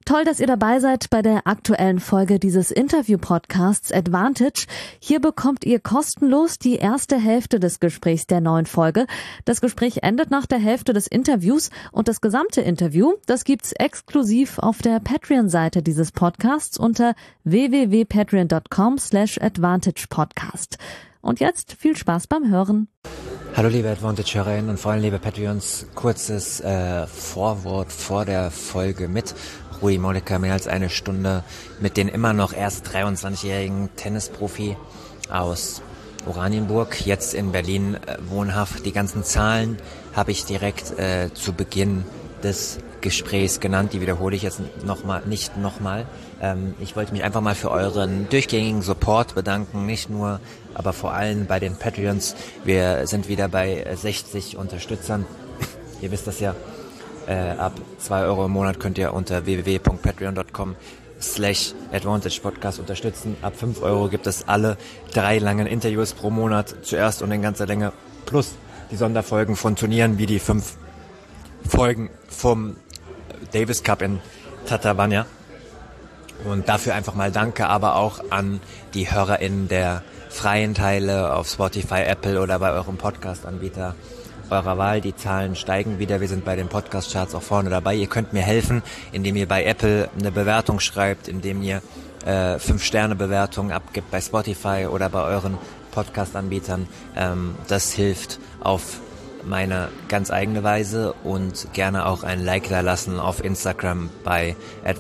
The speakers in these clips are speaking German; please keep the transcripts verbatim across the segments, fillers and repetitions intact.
Toll, dass ihr dabei seid bei der aktuellen Folge dieses Interview-Podcasts Advantage. Hier bekommt ihr kostenlos die erste Hälfte des Gesprächs der neuen Folge. Das Gespräch endet nach der Hälfte des Interviews und das gesamte Interview, das gibt's exklusiv auf der Patreon-Seite dieses Podcasts unter w w w punkt patreon punkt com slash advantage podcast. Und jetzt viel Spaß beim Hören. Hallo liebe Advantage-Hörerinnen und vor allem liebe Patreons, kurzes äh, Vorwort vor der Folge mit Rudi Molleker, mehr als eine Stunde mit dem immer noch erst dreiundzwanzigjährigen Tennisprofi aus Oranienburg, jetzt in Berlin äh, wohnhaft. Die ganzen Zahlen habe ich direkt äh, zu Beginn des Gesprächs genannt, die wiederhole ich jetzt noch mal, nicht nochmal. Ähm, ich wollte mich einfach mal für euren durchgängigen Support bedanken, nicht nur, aber vor allem bei den Patreons. Wir sind wieder bei sechzig Unterstützern. Ihr wisst das ja, äh, ab zwei Euro im Monat könnt ihr unter w w w punkt patreon punkt com slash advantage podcast unterstützen. Ab fünf Euro gibt es alle drei langen Interviews pro Monat, zuerst und in ganzer Länge, plus die Sonderfolgen von Turnieren wie die fünf Folgen vom Davis Cup in Tatabánya. Und dafür einfach mal danke, aber auch an die HörerInnen der freien Teile auf Spotify, Apple oder bei eurem Podcast-Anbieter eurer Wahl. Die Zahlen steigen wieder. Wir sind bei den Podcast-Charts auch vorne dabei. Ihr könnt mir helfen, indem ihr bei Apple eine Bewertung schreibt, indem ihr äh, fünf Sterne Bewertungen abgibt bei Spotify oder bei euren Podcast-Anbietern. Ähm, das hilft auf meine ganz eigene Weise, und gerne auch ein Like da lassen auf Instagram bei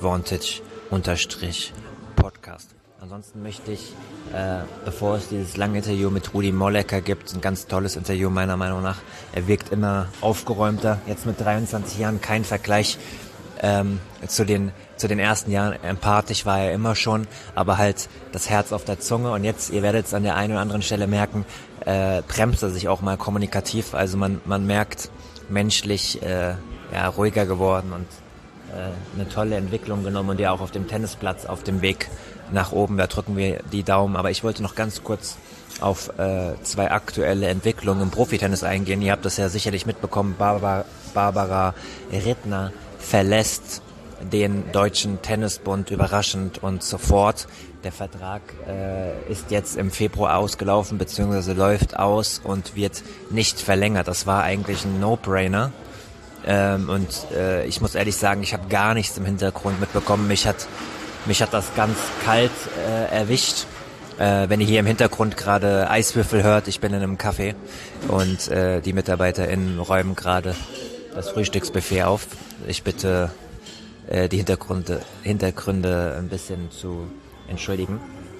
Advantage-Podcast. Ansonsten möchte ich, äh, bevor es dieses lange Interview mit Rudi Molleker gibt, ein ganz tolles Interview meiner Meinung nach. Er wirkt immer aufgeräumter, jetzt mit dreiundzwanzig Jahren, kein Vergleich ähm, zu den zu den ersten Jahren. Empathisch war er immer schon, aber halt das Herz auf der Zunge, und jetzt, ihr werdet es an der einen oder anderen Stelle merken, äh, bremst er sich auch mal kommunikativ, also man man merkt, menschlich äh, ja, ruhiger geworden und äh, eine tolle Entwicklung genommen, und ja auch auf dem Tennisplatz auf dem Weg nach oben, da drücken wir die Daumen. Aber ich wollte noch ganz kurz auf äh, zwei aktuelle Entwicklungen im Profitennis eingehen. Ihr habt das ja sicherlich mitbekommen, Barbara, Barbara Rittner verlässt den Deutschen Tennisbund überraschend und sofort. Der Vertrag äh, ist jetzt im Februar ausgelaufen, beziehungsweise läuft aus und wird nicht verlängert. Das war eigentlich ein No-Brainer. Ähm, und äh, ich muss ehrlich sagen, ich habe gar nichts im Hintergrund mitbekommen. Mich hat, mich hat das ganz kalt äh, erwischt. Äh, wenn ihr hier im Hintergrund gerade Eiswürfel hört, ich bin in einem Café und äh, die MitarbeiterInnen räumen gerade das Frühstücksbuffet auf. Ich bitte äh, die Hintergründe, Hintergründe ein bisschen zu entschuldigen.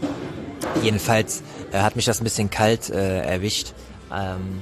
Jedenfalls äh, hat mich das ein bisschen kalt äh, erwischt. Ähm,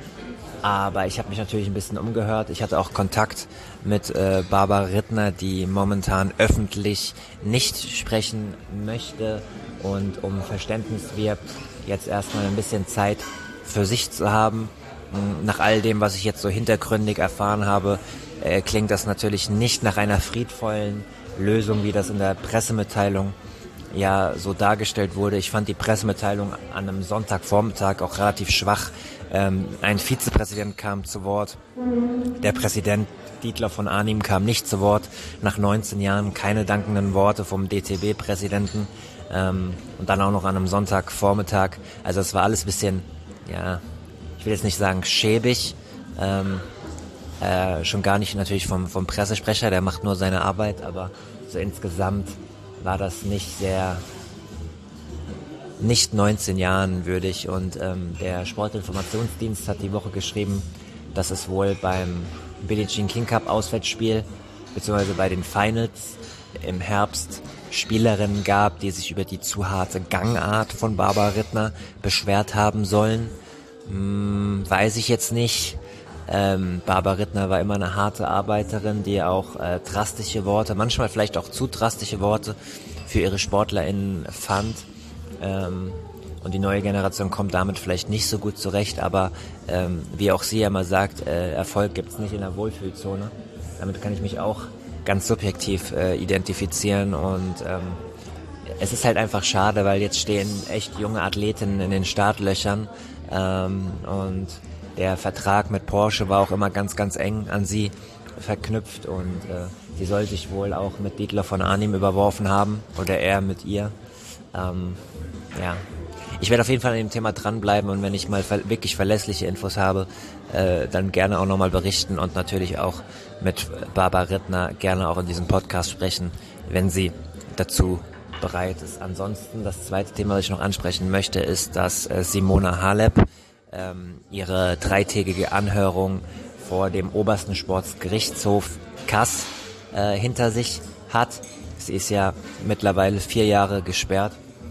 aber ich habe mich natürlich ein bisschen umgehört. Ich hatte auch Kontakt mit äh, Barbara Rittner, die momentan öffentlich nicht sprechen möchte und um Verständnis wirbt, jetzt erstmal ein bisschen Zeit für sich zu haben. Nach all dem, was ich jetzt so hintergründig erfahren habe, äh, klingt das natürlich nicht nach einer friedvollen Lösung, wie das in der Pressemitteilung ja so dargestellt wurde. Ich fand die Pressemitteilung an einem Sonntagvormittag auch relativ schwach. Ähm, ein Vizepräsident kam zu Wort. Der Präsident Dietler von Arnim kam nicht zu Wort. Nach neunzehn Jahren keine dankenden Worte vom D T B-Präsidenten. Ähm, und dann auch noch an einem Sonntagvormittag. Also es war alles ein bisschen, ja, ich will jetzt nicht sagen schäbig. Ähm, äh, schon gar nicht natürlich vom, vom Pressesprecher, der macht nur seine Arbeit. Aber so insgesamt war das nicht sehr, nicht neunzehn Jahren würdig. Und ähm, der Sportinformationsdienst hat die Woche geschrieben, dass es wohl beim Billie Jean King Cup Auswärtsspiel beziehungsweise bei den Finals im Herbst Spielerinnen gab, die sich über die zu harte Gangart von Barbara Rittner beschwert haben sollen. Hm, weiß ich jetzt nicht. Ähm, Barbara Rittner war immer eine harte Arbeiterin, die auch äh, drastische Worte, manchmal vielleicht auch zu drastische Worte für ihre SportlerInnen fand. Ähm, und die neue Generation kommt damit vielleicht nicht so gut zurecht, aber ähm, wie auch sie ja mal sagt, äh, Erfolg gibt's nicht in der Wohlfühlzone. Damit kann ich mich auch ganz subjektiv äh, identifizieren, und ähm, es ist halt einfach schade, weil jetzt stehen echt junge Athletinnen in den Startlöchern, ähm, und der Vertrag mit Porsche war auch immer ganz, ganz eng an sie verknüpft, und äh, Sie soll sich wohl auch mit Dietler von Arnim überworfen haben oder er mit ihr. Ähm, ja, ich werde auf jeden Fall an dem Thema dranbleiben und wenn ich mal ver- wirklich verlässliche Infos habe, äh, dann gerne auch nochmal berichten und natürlich auch mit Barbara Rittner gerne auch in diesem Podcast sprechen, wenn sie dazu bereit ist. Ansonsten, das zweite Thema, das ich noch ansprechen möchte, ist, dass äh, Simona Halep ähm, ihre dreitägige Anhörung vor dem obersten Sportgerichtshof Kass äh, hinter sich hat. Sie ist ja mittlerweile vier Jahre gesperrt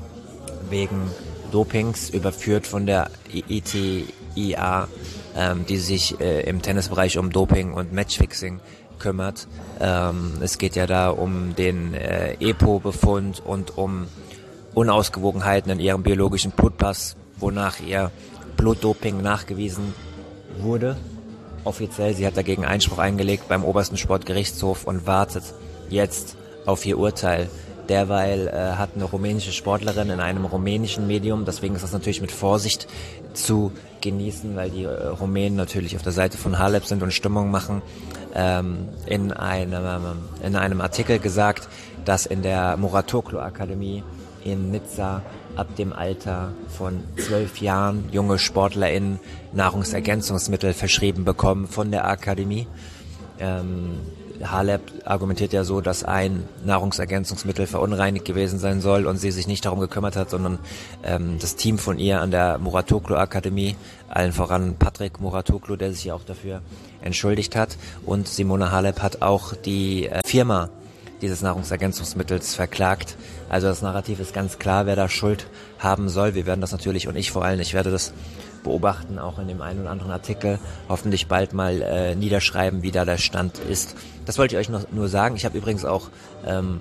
wegen Dopings, überführt von der I T I A, ähm, die sich äh, im Tennisbereich um Doping und Matchfixing kümmert. Ähm, es geht ja da um den äh, E P O-Befund und um Unausgewogenheiten in ihrem biologischen Blutpass, wonach ihr Blutdoping nachgewiesen wurde. Offiziell, sie hat dagegen Einspruch eingelegt beim obersten Sportgerichtshof und wartet jetzt auf ihr Urteil. Derweil äh, hat eine rumänische Sportlerin in einem rumänischen Medium, deswegen ist das natürlich mit Vorsicht zu genießen, weil die äh, Rumänen natürlich auf der Seite von Halep sind und Stimmung machen, ähm, in einem, in einem Artikel gesagt, dass in der Muratoglu Akademie in Nizza ab dem Alter von zwölf Jahren junge SportlerInnen Nahrungsergänzungsmittel verschrieben bekommen von der Akademie. Ähm, Halep argumentiert ja so, dass ein Nahrungsergänzungsmittel verunreinigt gewesen sein soll und sie sich nicht darum gekümmert hat, sondern ähm, das Team von ihr an der Muratoglu Akademie, allen voran Patrick Muratoglu, der sich ja auch dafür entschuldigt hat, und Simona Halep hat auch die äh, Firma dieses Nahrungsergänzungsmittels verklagt. Also das Narrativ ist ganz klar, wer da Schuld haben soll. Wir werden das natürlich, und ich vor allem, ich werde das beobachten, auch in dem einen oder anderen Artikel, hoffentlich bald mal äh, niederschreiben, wie da der Stand ist. Das wollte ich euch noch nur sagen. Ich habe übrigens auch ähm,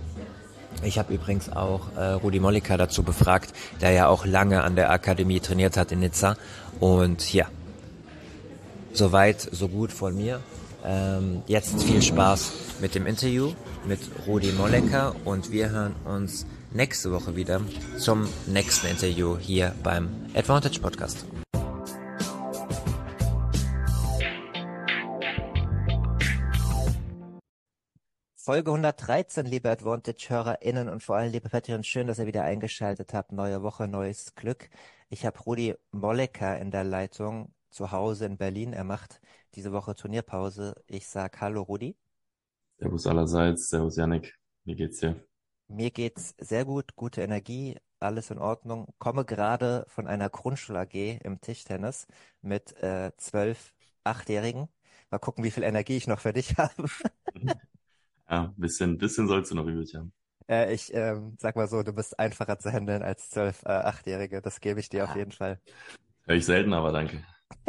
ich habe übrigens auch äh, Rudi Mollica dazu befragt, der ja auch lange an der Akademie trainiert hat in Nizza. Und ja, soweit, so gut von mir. Ähm, jetzt viel Spaß mit dem Interview mit Rudi Mollica und wir hören uns nächste Woche wieder zum nächsten Interview hier beim Advantage Podcast. Folge hundertdreizehn, liebe Advantage-HörerInnen und vor allem liebe Patreons, schön, dass ihr wieder eingeschaltet habt. Neue Woche, neues Glück. Ich habe Rudi Mollica in der Leitung zu Hause in Berlin. Er macht diese Woche Turnierpause. Ich sag Hallo Rudi. Servus allerseits, servus Yannick, wie geht's dir? Mir geht's sehr gut, gute Energie, alles in Ordnung. Komme gerade von einer Grundschul-A G im Tischtennis mit äh, zwölf Achtjährigen. Mal gucken, wie viel Energie ich noch für dich habe. Ja, ein bisschen, bisschen sollst du noch übrig haben. Äh, ich ähm, sag mal so, du bist einfacher zu handeln als zwölf äh, Achtjährige. Das gebe ich dir auf jeden Fall. Hör ich selten, aber danke.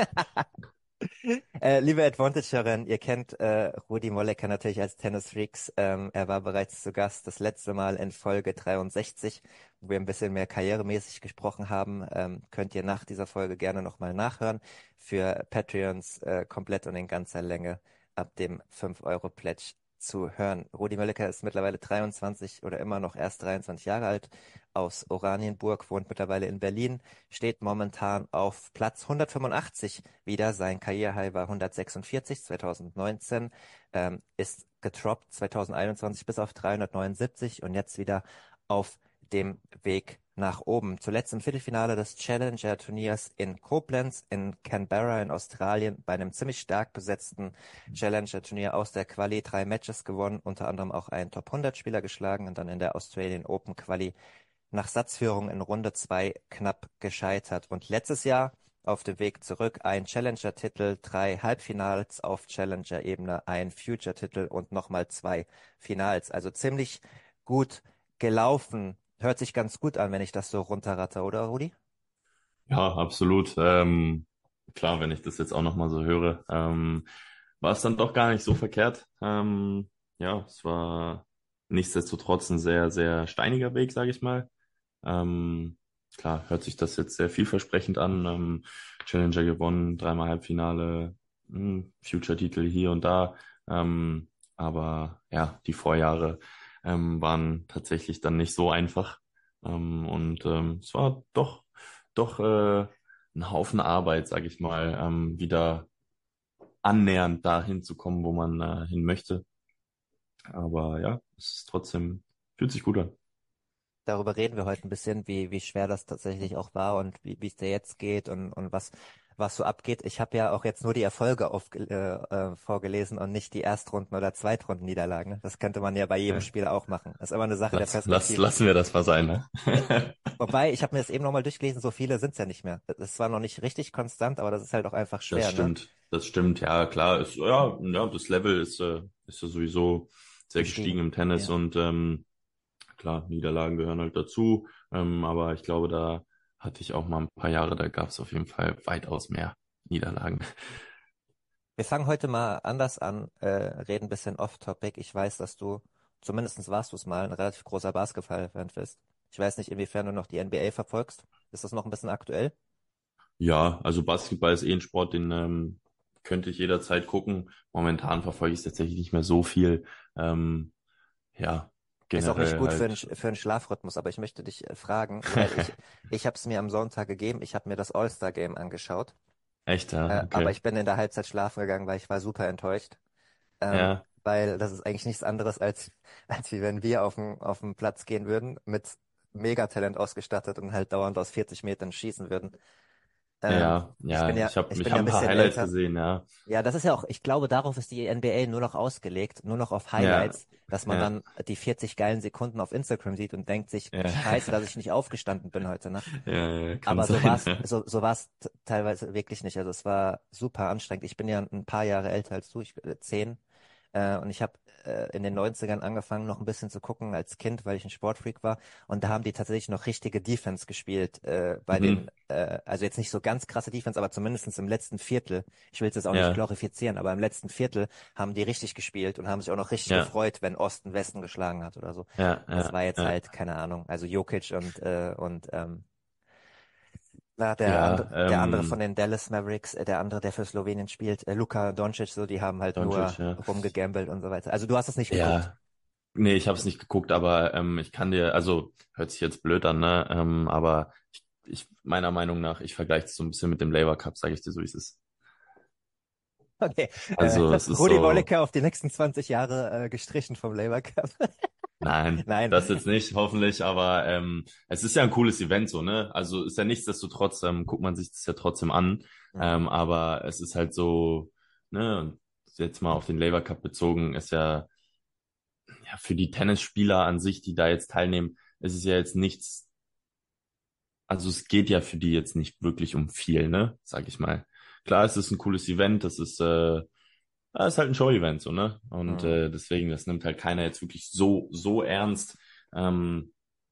Äh, liebe Advantage-Hörerin, ihr kennt äh, Rudi Mollica natürlich als Tennis-Freaks. Ähm, er war bereits zu Gast das letzte Mal in Folge dreiundsechzig, wo wir ein bisschen mehr karrieremäßig gesprochen haben. Ähm, könnt ihr nach dieser Folge gerne nochmal nachhören. Für Patreons äh, komplett und in ganzer Länge ab dem fünf Euro Pledge zu hören. Rudi Mollica ist mittlerweile dreiundzwanzig oder immer noch erst dreiundzwanzig Jahre alt, aus Oranienburg, wohnt mittlerweile in Berlin, steht momentan auf Platz hundertfünfundachtzig wieder. Sein Karrierehigh war hundertsechsundvierzig zweitausendneunzehn, ähm, ist getroppt zweitausendeinundzwanzig bis auf dreihundertneunundsiebzig und jetzt wieder auf dem Weg nach oben. Zuletzt im Viertelfinale des Challenger-Turniers in Koblenz, in Canberra in Australien, bei einem ziemlich stark besetzten Challenger-Turnier aus der Quali drei Matches gewonnen, unter anderem auch einen Top hundert Spieler geschlagen und dann in der Australian Open Quali nach Satzführung in Runde zwei knapp gescheitert. Und letztes Jahr auf dem Weg zurück ein Challenger-Titel, drei Halbfinals auf Challenger-Ebene, ein Future-Titel und nochmal zwei Finals. Also ziemlich gut gelaufen. Hört sich ganz gut an, wenn ich das so runterratte, oder Rudi? Ja, absolut. Ähm, klar, wenn ich das jetzt auch nochmal so höre, ähm, war es dann doch gar nicht so verkehrt. Ähm, ja, es war nichtsdestotrotz ein sehr, sehr steiniger Weg, sage ich mal. Ähm, klar, hört sich das jetzt sehr vielversprechend an. Ähm, Challenger gewonnen, dreimal Halbfinale, mh, Future-Titel hier und da. Ähm, aber ja, die Vorjahre ähm, waren tatsächlich dann nicht so einfach. Ähm, und ähm, es war doch, doch äh, ein Haufen Arbeit, sage ich mal, ähm, wieder annähernd dahin zu kommen, wo man äh, hin möchte. Aber ja, es ist trotzdem, fühlt sich gut an. Darüber reden wir heute ein bisschen, wie, wie schwer das tatsächlich auch war und wie, wie es dir jetzt geht und, und was, was so abgeht. Ich habe ja auch jetzt nur die Erfolge auf, äh, äh, vorgelesen und nicht die Erstrunden- oder Zweitrunden-Niederlagen. Das könnte man ja bei jedem Ja. Spieler auch machen. Das ist immer eine Sache der Lass, lass, Perspektive. lassen wir das mal sein, ne? Wobei, ich habe mir das eben nochmal durchgelesen, so viele sind es ja nicht mehr. Das ist zwar noch nicht richtig konstant, aber das ist halt auch einfach Das schwer, ne? stimmt, das stimmt, ja, klar, ist, ja, ja, das Level ist, äh, ist ja sowieso sehr gestiegen Gestiegen. im Tennis Ja. und ähm, klar, Niederlagen gehören halt dazu, ähm, aber ich glaube, da hatte ich auch mal ein paar Jahre, da gab es auf jeden Fall weitaus mehr Niederlagen. Wir fangen heute mal anders an, äh, reden ein bisschen off-topic. Ich weiß, dass du, zumindest warst du es mal, ein relativ großer Basketball-Fan bist. Ich weiß nicht, inwiefern du noch die N B A verfolgst. Ist das noch ein bisschen aktuell? Ja, also Basketball ist eh ein Sport, den ähm, könnte ich jederzeit gucken. Momentan verfolge ich es tatsächlich nicht mehr so viel. Ähm, ja, Ist auch nicht generell gut für einen, halt. für einen Schlafrhythmus, aber ich möchte dich äh, fragen, weil ich, ich habe es mir am Sonntag gegeben, ich habe mir das All-Star-Game angeschaut, Echt, ja, äh, aber okay. ich bin in der Halbzeit schlafen gegangen, weil ich war super enttäuscht. Ähm, Ja, weil das ist eigentlich nichts anderes als, als wie wenn wir auf den, auf den Platz gehen würden, mit Megatalent ausgestattet und halt dauernd aus vierzig Metern schießen würden. Ähm, ja, ich bin ja. ja, Ich habe ich ich bin ja hab ein ein paar bisschen Highlights älter. gesehen, ja. Ja, das ist ja auch, ich glaube, darauf ist die N B A nur noch ausgelegt, nur noch auf Ja, Highlights, dass man ja, dann die vierzig geilen Sekunden auf Instagram sieht und denkt sich, ja. Scheiße, dass ich nicht aufgestanden bin heute Nacht. Ja, ja, kann Aber so war sein. es, Ja. so, so war es teilweise wirklich nicht. Also es war super anstrengend. Ich bin ja ein paar Jahre älter als du, ich äh, zehn. Äh, und ich habe äh, in den Neunzigern angefangen, noch ein bisschen zu gucken als Kind, weil ich ein Sportfreak war. Und da haben die tatsächlich noch richtige Defense gespielt. Äh, bei Mhm. den, äh, also jetzt nicht so ganz krasse Defense, aber zumindest im letzten Viertel. Ich will es jetzt auch nicht Ja, glorifizieren, aber im letzten Viertel haben die richtig gespielt und haben sich auch noch richtig ja, gefreut, wenn Osten Westen geschlagen hat oder so. ja, Das ja, war jetzt ja. halt, keine Ahnung, also Jokic und, äh, und ähm, na, der andere, Ja, der andere von ähm, den Dallas Mavericks, äh, der andere, der für Slowenien spielt, äh, Luka Doncic, so, die haben halt Doncic, nur ja. rumgegambelt und so weiter. Also du hast es nicht geguckt. Ja, nee, ich habe es nicht geguckt, aber ähm, ich kann dir, also hört sich jetzt blöd an, ne? Ähm, aber ich, ich meiner Meinung nach, ich vergleiche es so ein bisschen mit dem Labour Cup, sage ich dir so, wie es ist. Okay. Äh, Also es ist Rudi so, Molleker auf die nächsten zwanzig Jahre äh, gestrichen vom Labour Cup. nein, Nein. das jetzt nicht, hoffentlich, aber ähm, es ist ja ein cooles Event so, ne? Also ist ja nichtsdestotrotz, ähm, guckt man sich das ja trotzdem an, Mhm. ähm, aber es ist halt so, ne? Und jetzt mal auf den Labour Cup bezogen, ist ja, ja für die Tennisspieler an sich, die da jetzt teilnehmen, ist es ja jetzt nichts, also es geht ja für die jetzt nicht wirklich um viel, ne? Sag ich mal. Klar, es ist ein cooles Event, das ist, äh, ja, ist halt ein Show-Event, so, ne? Und Mhm. äh, deswegen, das nimmt halt keiner jetzt wirklich so, so ernst. Ähm,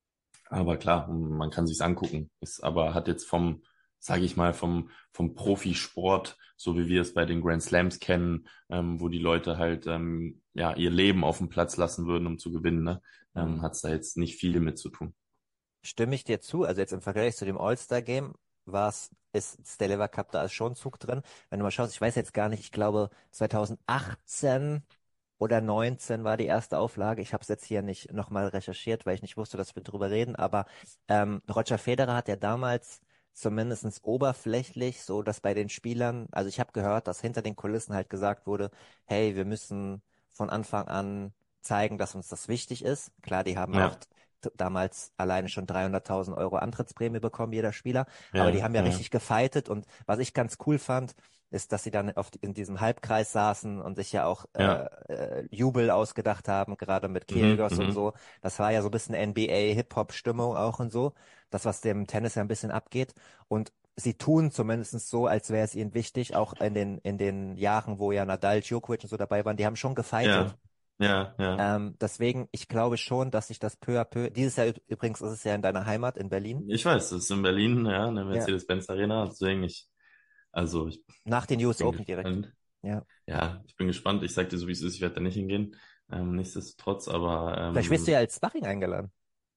aber klar, man kann sich's angucken. Ist aber hat jetzt vom, sage ich mal, vom vom Profisport, so wie wir es bei den Grand Slams kennen, ähm, wo die Leute halt ähm, ja ihr Leben auf dem Platz lassen würden, um zu gewinnen, ne? Ähm, Mhm. hat's da jetzt nicht viel mit zu tun. Stimme ich dir zu? Also jetzt im Vergleich zu dem All-Star-Game war's, ist ist der Labour Cup, da ist schon Zug drin. Wenn du mal schaust, ich weiß jetzt gar nicht, ich glaube zwanzig achtzehn oder neunzehn war die erste Auflage. Ich habe es jetzt hier nicht nochmal recherchiert, weil ich nicht wusste, dass wir drüber reden. Aber ähm, Roger Federer hat ja damals zumindest oberflächlich so, dass bei den Spielern, also ich habe gehört, dass hinter den Kulissen halt gesagt wurde, hey, wir müssen von Anfang an zeigen, dass uns das wichtig ist. Klar, die haben auch Ja, t- damals alleine schon dreihunderttausend Euro Antrittsprämie bekommen, jeder Spieler. Aber die ja, haben ja ja, richtig gefightet. Und was ich ganz cool fand, ist, dass sie dann auf, in diesem Halbkreis saßen und sich ja auch äh, ja. äh, Jubel ausgedacht haben, gerade mit Mhm, Kyrgios und mhm. so. Das war ja so ein bisschen N B A-Hip-Hop-Stimmung auch und so. Das, was dem Tennis ja ein bisschen abgeht. Und sie tun zumindest so, als wäre es ihnen wichtig, auch in den, in den Jahren, wo ja Nadal, Djokovic und so dabei waren, die haben schon gefightet. Ja, ja, ja. Ähm, deswegen, ich glaube schon, dass sich das peu à peu, dieses Jahr üb- übrigens ist es ja in deiner Heimat in Berlin. Ich weiß, das ist in Berlin, ja, eine Ja. Mercedes-Benz Arena, deswegen ich, also ich Nach den U S bin Open direkt. gespannt. Ja. Ja, ich bin gespannt. Ich sag dir so, wie es ist. Ich werde da nicht hingehen. Ähm, nichtsdestotrotz, aber Vielleicht wirst du ähm, ja als Sparring eingeladen.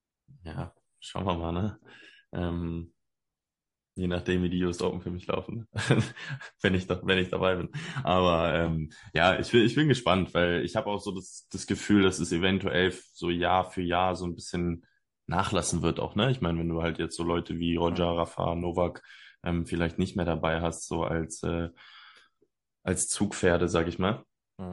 ja, schauen wir mal, ne? Ähm, je nachdem, wie die U S Open für mich laufen, wenn ich da, wenn ich dabei bin. Aber ähm, ja, ich bin, ich bin gespannt, weil ich habe auch so das, das Gefühl, dass es eventuell so Jahr für Jahr so ein bisschen nachlassen wird auch, ne? Ich meine, wenn du halt jetzt so Leute wie Roger, Mhm. Rafa, Novak ähm, vielleicht nicht mehr dabei hast, so als äh, als Zugpferde, sag ich mal. Mhm.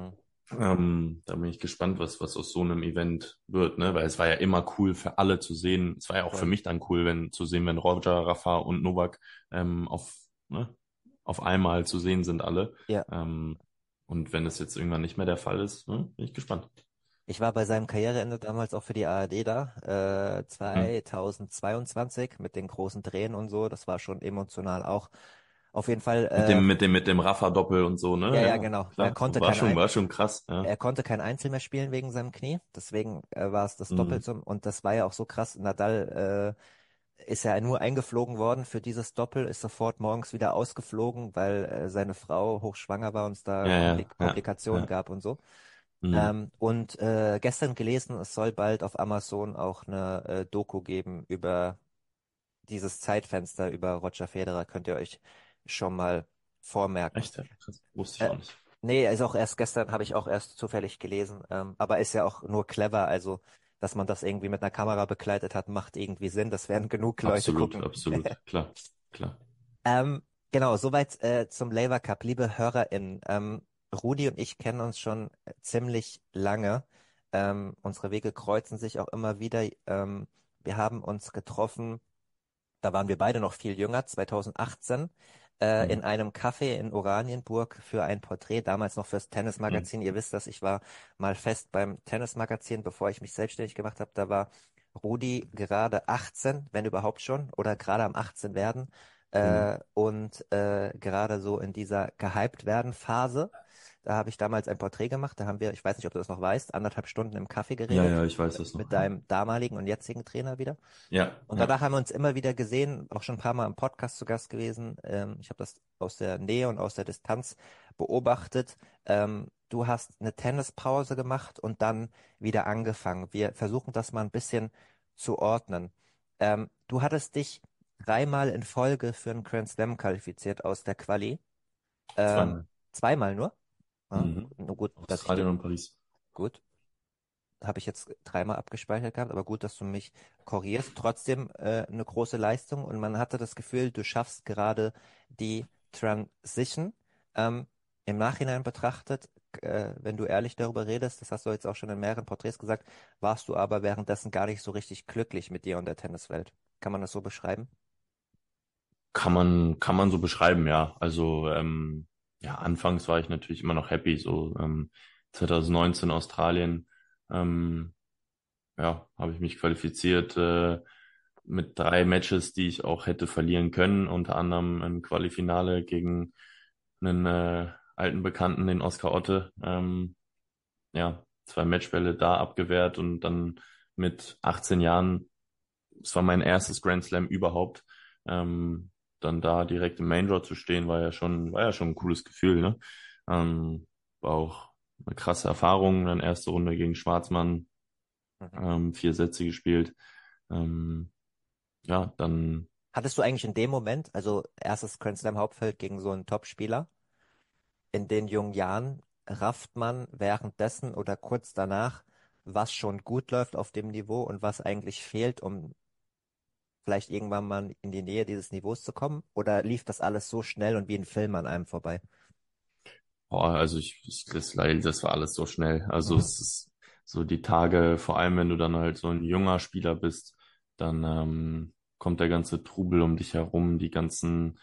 Ähm, da bin ich gespannt, was, was aus so einem Event wird, ne? Weil es war ja immer cool für alle zu sehen. Es war ja auch für Voll. mich dann cool, wenn zu sehen, wenn Roger, Rafa und Novak ähm, auf, ne, auf einmal zu sehen sind alle. Ja, Ähm, und wenn es jetzt irgendwann nicht mehr der Fall ist, ne, bin ich gespannt. ich war bei seinem Karriereende damals auch für die A R D da, äh, Hm. zweitausendzweiundzwanzig mit den großen Drehen und so. Das war schon emotional auch. Auf jeden Fall, Mit äh, dem, mit dem, mit dem Rafa-Doppel und so, ja, ne? ja, Ja, genau. Er klar. konnte War kein, schon, Ein war schon krass, ja. er konnte kein Einzel mehr spielen wegen seinem Knie. Deswegen äh, war es das Hm. Doppel zum, und das war ja auch so krass. Nadal äh, ist ja nur eingeflogen worden für dieses Doppel, ist sofort morgens wieder ausgeflogen, weil äh, seine Frau hochschwanger war und es da Ja, ja, Komplik ja, Komplikationen ja. gab und so. Hm. Ähm, und äh, gestern gelesen, es soll bald auf Amazon auch eine äh, Doku geben über dieses Zeitfenster über Roger Federer. Könnt ihr euch schon mal vormerken. Echt, ja, krass. Wusste ich Äh, auch nicht. nee, ist auch erst gestern, habe ich auch erst zufällig gelesen. Ähm, aber ist ja auch nur clever. Also, dass man das irgendwie mit einer Kamera begleitet hat, macht irgendwie Sinn. Das werden genug Leute Absolut, gucken. absolut, klar, klar. Ähm, genau, soweit äh, zum Laver Cup. Liebe HörerInnen, ähm, Rudi und ich kennen uns schon äh, ziemlich lange. Ähm, unsere Wege kreuzen sich auch immer wieder. Ähm, wir haben uns getroffen, da waren wir beide noch viel jünger, zweitausendachtzehn, äh, in Mhm. einem Café in Oranienburg für ein Porträt, damals noch fürs Mhm. Tennismagazin. Ihr wisst das, ich war mal fest beim Tennismagazin, bevor ich mich selbstständig gemacht habe. Da war Rudi gerade achtzehn, wenn überhaupt schon, oder gerade am achtzehn werden, Genau. äh, und äh, gerade so in dieser gehypt werden Phase. Da habe ich damals ein Porträt gemacht. Da haben wir, ich weiß nicht, ob du das noch weißt, anderthalb Stunden im Café Ja, geredet ja, ich weiß mit, das noch. mit deinem damaligen und jetzigen Trainer wieder. Ja, Und ja. danach haben wir uns immer wieder gesehen, auch schon ein paar Mal im Podcast zu Gast gewesen. Ähm, ich habe das aus der Nähe und aus der Distanz beobachtet. Ähm, du hast eine Tennispause gemacht und dann wieder angefangen. Wir versuchen das mal ein bisschen zu ordnen. Ähm, du hattest dich dreimal in Folge für einen Grand Slam qualifiziert aus der Quali. Ähm, Zweimal. zweimal nur? Ja, Mhm. nur gut, dass ich Australien dir und Paris. gut. Habe ich jetzt dreimal abgespeichert gehabt, aber gut, dass du mich korrigierst. Trotzdem äh, eine große Leistung und man hatte das Gefühl, du schaffst gerade die Transition. Ähm, Im Nachhinein betrachtet, äh, wenn du ehrlich darüber redest, das hast du jetzt auch schon in mehreren Porträts gesagt, warst du aber währenddessen gar nicht so richtig glücklich mit dir und der Tenniswelt. Kann man das so beschreiben? Kann man, kann man so beschreiben, ja. Also, ähm, ja, anfangs war ich natürlich immer noch happy, so ähm, zwanzig neunzehn Australien, ähm, ja, habe ich mich qualifiziert äh, mit drei Matches, die ich auch hätte verlieren können, unter anderem im Qualifinale gegen einen äh, alten Bekannten, den Oskar Otte. Ähm, ja, zwei Matchbälle da abgewehrt und dann mit achtzehn Jahren, es war mein erstes Grand Slam überhaupt, ähm, dann da direkt im Main Draw zu stehen, war ja schon, war ja schon ein cooles Gefühl, ne? Ähm, war auch eine krasse Erfahrung, dann erste Runde gegen Schwarzmann, Mhm. ähm, vier Sätze gespielt. Ähm, ja, dann Hattest du eigentlich in dem Moment, also erstes Grand Slam Hauptfeld gegen so einen Top-Spieler, in den jungen Jahren rafft man währenddessen oder kurz danach, was schon gut läuft auf dem Niveau und was eigentlich fehlt, um vielleicht irgendwann mal in die Nähe dieses Niveaus zu kommen? Oder lief das alles so schnell und wie ein Film an einem vorbei? Boah, also ich, ich das, das war alles so schnell. Also Mhm. es ist so die Tage, vor allem wenn du dann halt so ein junger Spieler bist, dann ähm, kommt der ganze Trubel um dich herum, die ganzen,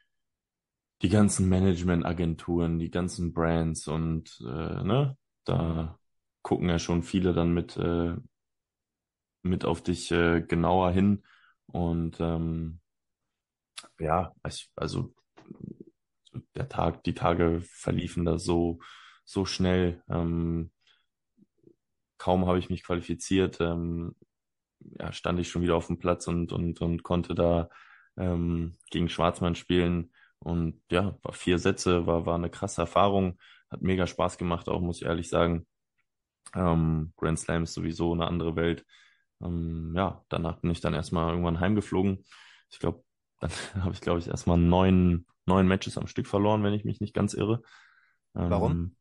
die ganzen Managementagenturen, die ganzen Brands und äh, ne, da gucken ja schon viele dann mit, äh, mit auf dich äh, genauer hin. Und ähm, ja, ich, also der Tag, die Tage verliefen da so, so schnell. Ähm, kaum habe ich mich qualifiziert, ähm, ja, stand ich schon wieder auf dem Platz und, und, und konnte da ähm, gegen Schwarzmann spielen. Und ja, war vier Sätze, war, war eine krasse Erfahrung, hat mega Spaß gemacht, auch muss ich ehrlich sagen. Ähm, Grand Slam ist sowieso eine andere Welt. Ähm, ja, danach bin ich dann erstmal irgendwann heimgeflogen. Ich glaube, dann habe ich, glaube ich, erstmal neun, neun Matches am Stück verloren, wenn ich mich nicht ganz irre. Warum? Ähm,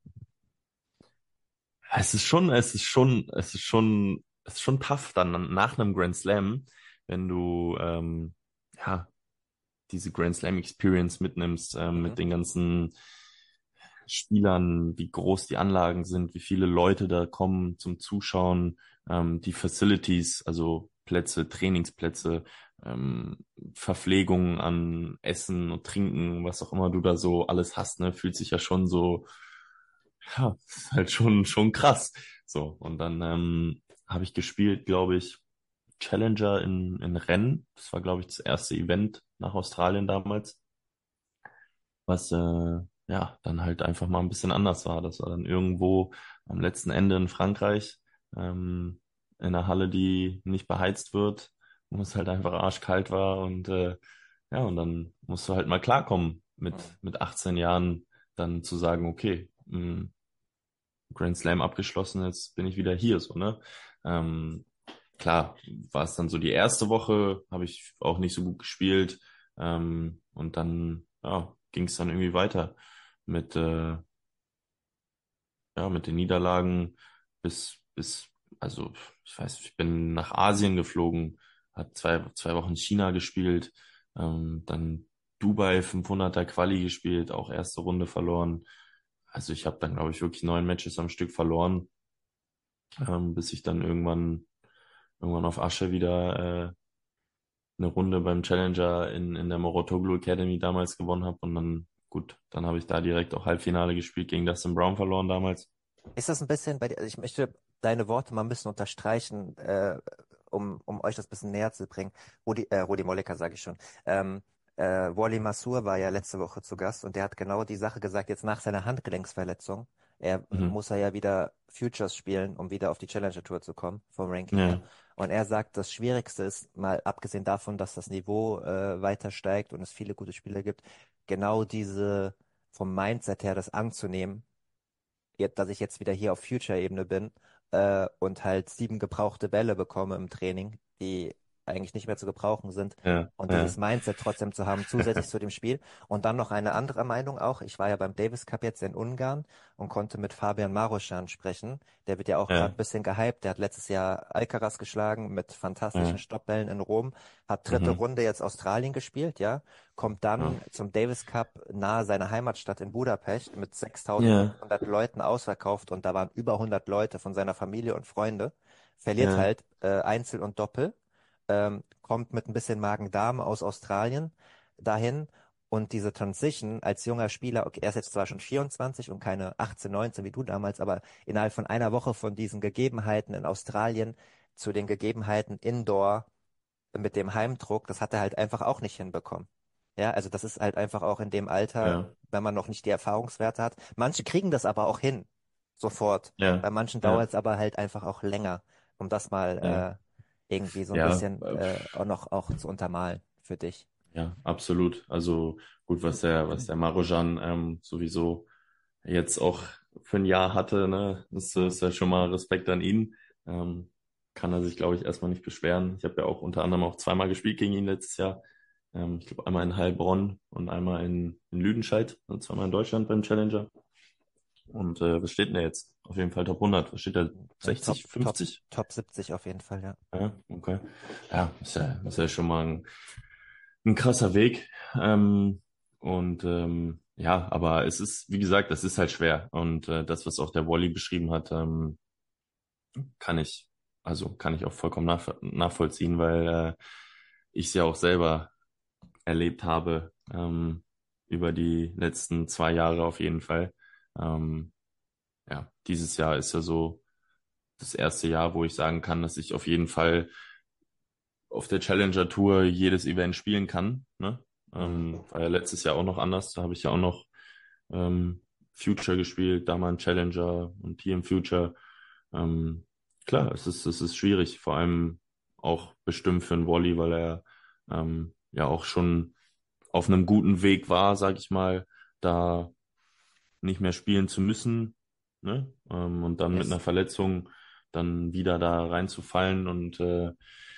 Es ist schon, es ist schon, es ist schon, es ist schon tough dann nach einem Grand Slam, wenn du ähm, ja diese Grand Slam Experience mitnimmst ähm, Mhm. mit den ganzen Spielern, wie groß die Anlagen sind, wie viele Leute da kommen zum Zuschauen, ähm, die Facilities, also Plätze, Trainingsplätze, ähm, Verpflegung an Essen und Trinken, was auch immer du da so alles hast, ne, fühlt sich ja schon so, ja, ist halt schon, schon krass. So, und dann ähm, habe ich gespielt, glaube ich, Challenger in, in Rennes. Das war, glaube ich, das erste Event nach Australien damals, was äh, ja dann halt einfach mal ein bisschen anders war. Das war dann irgendwo am letzten Ende in Frankreich, ähm, in einer Halle, die nicht beheizt wird, wo es halt einfach arschkalt war und äh, ja, und dann musst du halt mal klarkommen mit, mit achtzehn Jahren dann zu sagen, okay, mh, Grand Slam abgeschlossen, jetzt bin ich wieder hier, so, ne? Ähm, klar, war es dann so die erste Woche, habe ich auch nicht so gut gespielt. Ähm, und dann, ja, ging es dann irgendwie weiter mit, äh, ja, mit den Niederlagen bis, bis, also, ich weiß, ich bin nach Asien geflogen, hat zwei, zwei Wochen China gespielt, ähm, dann Dubai fünfhunderter Quali gespielt, auch erste Runde verloren. Also ich habe dann, glaube ich, wirklich neun Matches am Stück verloren, ähm, bis ich dann irgendwann, irgendwann auf Asche wieder äh, eine Runde beim Challenger in, in der Morotoglu Academy damals gewonnen habe. Und dann, gut, dann habe ich da direkt auch Halbfinale gespielt, gegen Dustin Brown verloren damals. Ist das ein bisschen bei dir, also ich möchte deine Worte mal ein bisschen unterstreichen, äh, um, um euch das ein bisschen näher zu bringen. Rudi, äh, Rudi Molleker sage ich schon. Ähm, äh, Wally Masur war ja letzte Woche zu Gast und der hat genau die Sache gesagt, jetzt nach seiner Handgelenksverletzung. Er Mhm. muss er ja wieder Futures spielen, um wieder auf die Challenger Tour zu kommen, vom Ranking her. Ja, Und er sagt, das Schwierigste ist, mal abgesehen davon, dass das Niveau äh, weiter steigt und es viele gute Spieler gibt, genau diese vom Mindset her das anzunehmen, jetzt, dass ich jetzt wieder hier auf Future-Ebene bin äh, und halt sieben gebrauchte Bälle bekomme im Training, die eigentlich nicht mehr zu gebrauchen sind. ja, Und dieses ja, Mindset trotzdem zu haben, zusätzlich zu dem Spiel. Und dann noch eine andere Meinung auch. Ich war ja beim Davis Cup jetzt in Ungarn und konnte mit Fabian Maruschan sprechen. Der wird ja auch gerade ja, ein bisschen gehypt. Der hat letztes Jahr Alcaraz geschlagen mit fantastischen ja, Stoppbällen in Rom. Hat dritte mhm, Runde jetzt Australien gespielt, ja. Kommt dann ja, zum Davis Cup nahe seiner Heimatstadt in Budapest mit ja, sechstausendfünfhundert Leuten ausverkauft und da waren über hundert Leute von seiner Familie und Freunde. Verliert ja, halt äh, Einzel und Doppel, ähm, kommt mit ein bisschen Magen-Darm aus Australien dahin und diese Transition als junger Spieler, okay, er ist jetzt zwar schon vierundzwanzig und keine achtzehn, neunzehn wie du damals, aber innerhalb von einer Woche von diesen Gegebenheiten in Australien zu den Gegebenheiten Indoor mit dem Heimdruck, das hat er halt einfach auch nicht hinbekommen. Ja, also das ist halt einfach auch in dem Alter, ja, wenn man noch nicht die Erfahrungswerte hat. Manche kriegen das aber auch hin, sofort. Bei ja, manchen dauert ja, es aber halt einfach auch länger, um das ja, mal äh, irgendwie so ein ja, bisschen äh, äh, auch noch auch zu untermalen für dich. ja, absolut. Also gut, was der, was der Marujan ähm, sowieso jetzt auch für ein Jahr hatte, ne, das ist ja schon mal Respekt an ihn. Ähm, kann er sich, glaube ich, erstmal nicht beschweren. Ich habe ja auch unter anderem auch zweimal gespielt gegen ihn letztes Jahr. Ähm, ich glaube einmal in Heilbronn und einmal in, in Lüdenscheid, also zweimal in Deutschland beim Challenger. Und äh, was steht denn da jetzt? Auf jeden Fall Top hundert. Was steht da? Äh, Top, sechzig, Top, fünfzig? Top siebzig auf jeden Fall, ja. Ja, okay. Ja, ist ja, ist ja schon mal ein, ein krasser Weg. Ähm, und ähm, ja, aber es ist, wie gesagt, das ist halt schwer. Und äh, das, was auch der Wally beschrieben hat, ähm, kann ich, also kann ich auch vollkommen nach, nachvollziehen, weil äh, ich es ja auch selber erlebt habe, ähm, über die letzten zwei Jahre auf jeden Fall. Ähm, ja, dieses Jahr ist ja so das erste Jahr, wo ich sagen kann, dass ich auf jeden Fall auf der Challenger Tour jedes Event spielen kann. Ne? Mhm. Ähm, war ja letztes Jahr auch noch anders. Da habe ich ja auch noch ähm, Future gespielt, da mal ein Challenger und hier im Future. Ähm, klar, es ist, es ist schwierig, vor allem auch bestimmt für einen Wally, weil er ähm, ja auch schon auf einem guten Weg war, sag ich mal, da nicht mehr spielen zu müssen, ne? Ähm, und dann mit einer Yes. Verletzung dann wieder da reinzufallen und äh,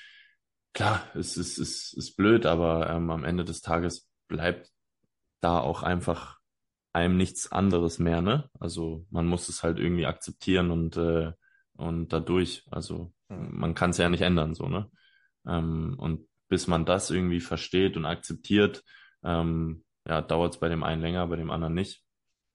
klar, es ist, es ist blöd, aber ähm, am Ende des Tages bleibt da auch einfach einem nichts anderes mehr, ne? Also man muss es halt irgendwie akzeptieren und, äh, und dadurch, also Mhm. man kann es ja nicht ändern, so, ne? Ähm, und bis man das irgendwie versteht und akzeptiert, ähm, ja, dauert es bei dem einen länger, bei dem anderen nicht.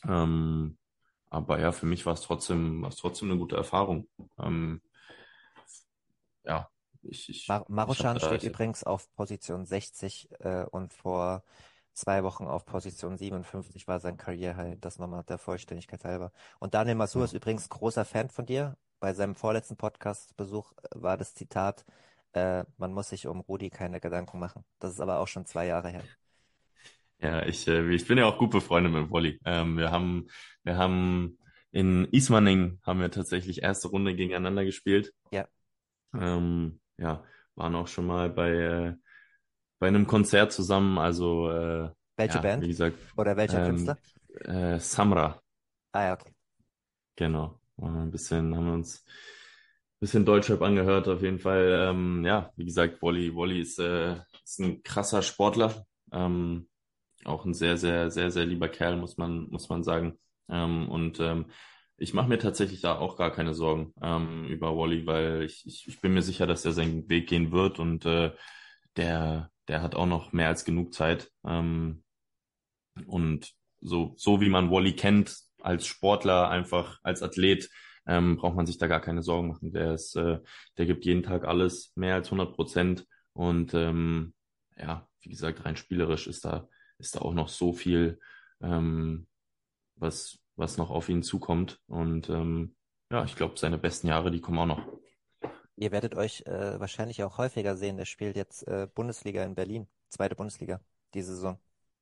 Ähm, aber ja, für mich war es trotzdem, war es trotzdem eine gute Erfahrung. Ähm, ja, ich, ich, Mar ich habe Maruschan da, steht ich, übrigens auf Position sechzig äh, und vor zwei Wochen auf Position siebenundfünfzig war sein Career-High. Das nochmal der Vollständigkeit halber. Und Daniel Masur ist übrigens großer Fan von dir. Bei seinem vorletzten Podcast-Besuch äh, war das Zitat, äh, man muss sich um Rudi keine Gedanken machen. Das ist aber auch schon zwei Jahre her. ja, ich, äh, ich bin ja auch gut befreundet mit Wolli. Ähm, wir haben, wir haben in Ismaning haben wir tatsächlich erste Runde gegeneinander gespielt. Ja. Ähm, ja, waren auch schon mal bei, äh, bei einem Konzert zusammen. Also, äh, Welche ja, wie Band? gesagt, Oder welcher ähm, Künstler? äh, Samra, Ah ja, okay. genau. Waren ein bisschen, haben wir uns ein bisschen Deutschrap angehört, auf jeden Fall. Ähm, ja, wie gesagt, Wolli, Wolli ist, äh, ist ein krasser Sportler. Ähm, auch ein sehr, sehr, sehr, sehr lieber Kerl, muss man, muss man sagen. Ähm, und ähm, ich mache mir tatsächlich da auch gar keine Sorgen ähm, über Wally, weil ich, ich, ich bin mir sicher, dass er seinen Weg gehen wird und äh, der, der hat auch noch mehr als genug Zeit. Ähm, und so, so wie man Wally kennt, als Sportler, einfach als Athlet, ähm, braucht man sich da gar keine Sorgen machen. Der ist, äh, der gibt jeden Tag alles, mehr als hundert Prozent. Und ähm, ja, wie gesagt, rein spielerisch ist da, ist da auch noch so viel, ähm, was, was noch auf ihn zukommt. Und ähm, ja, ich glaube, seine besten Jahre, die kommen auch noch. Ihr werdet euch äh, wahrscheinlich auch häufiger sehen. Der spielt jetzt äh, Bundesliga in Berlin, zweite Bundesliga, diese Saison.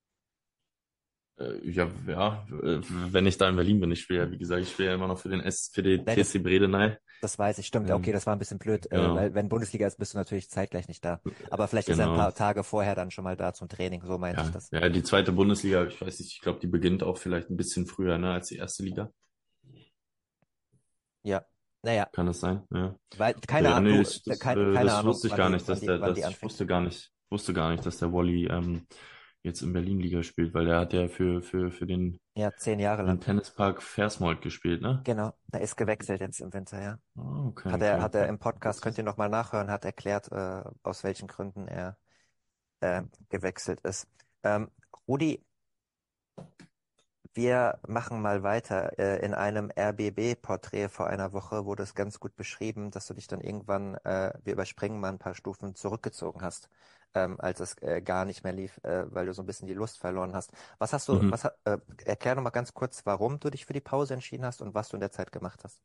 Äh, ja, ja, äh, wenn ich da in Berlin bin, ich spiele ja, wie gesagt, ich spiele ja immer noch für den S, für die Nein, das, T S C Bredeney. das weiß ich, stimmt. Okay, Ähm, das war ein bisschen blöd, äh, genau, weil wenn Bundesliga ist, bist du natürlich zeitgleich nicht da. Aber vielleicht ist er ein genau. paar Tage vorher dann schon mal da zum Training, so meinte ich Ja, das. ja, die zweite Bundesliga, ich weiß nicht, ich glaube, die beginnt auch vielleicht ein bisschen früher, ne, als die erste Liga. Ja, naja, Kann das sein? Ja. weil Okay, keine ja, Ahnung, nee, du, ich, äh, das, keine, äh, keine das Ahnung, wusste ich wann gar die, nicht, wann dass die, der, wann die das, ich anfängt. wusste gar nicht, wusste gar nicht, dass der Wolli ähm, jetzt in Berlin-Liga spielt, weil der hat ja für, für, für den, Ja, zehn Jahre für den lang. Tennispark Versmold gespielt, ne? Genau, er ist gewechselt jetzt im Winter, ja. Ah, okay, Hat er, okay. hat er Ja, im Podcast, wusste könnt ich. ihr nochmal nachhören, hat erklärt, äh, aus welchen Gründen er äh, gewechselt ist. Ähm, Rudi, wir machen mal weiter. Äh, in einem R B B-Porträt vor einer Woche wurde es ganz gut beschrieben, dass du dich dann irgendwann, äh, wir überspringen mal ein paar Stufen, zurückgezogen hast, ähm, als es äh, gar nicht mehr lief, äh, weil du so ein bisschen die Lust verloren hast. Was hast du, Mhm. was, ha- äh, erklär noch mal ganz kurz, warum du dich für die Pause entschieden hast und was du in der Zeit gemacht hast.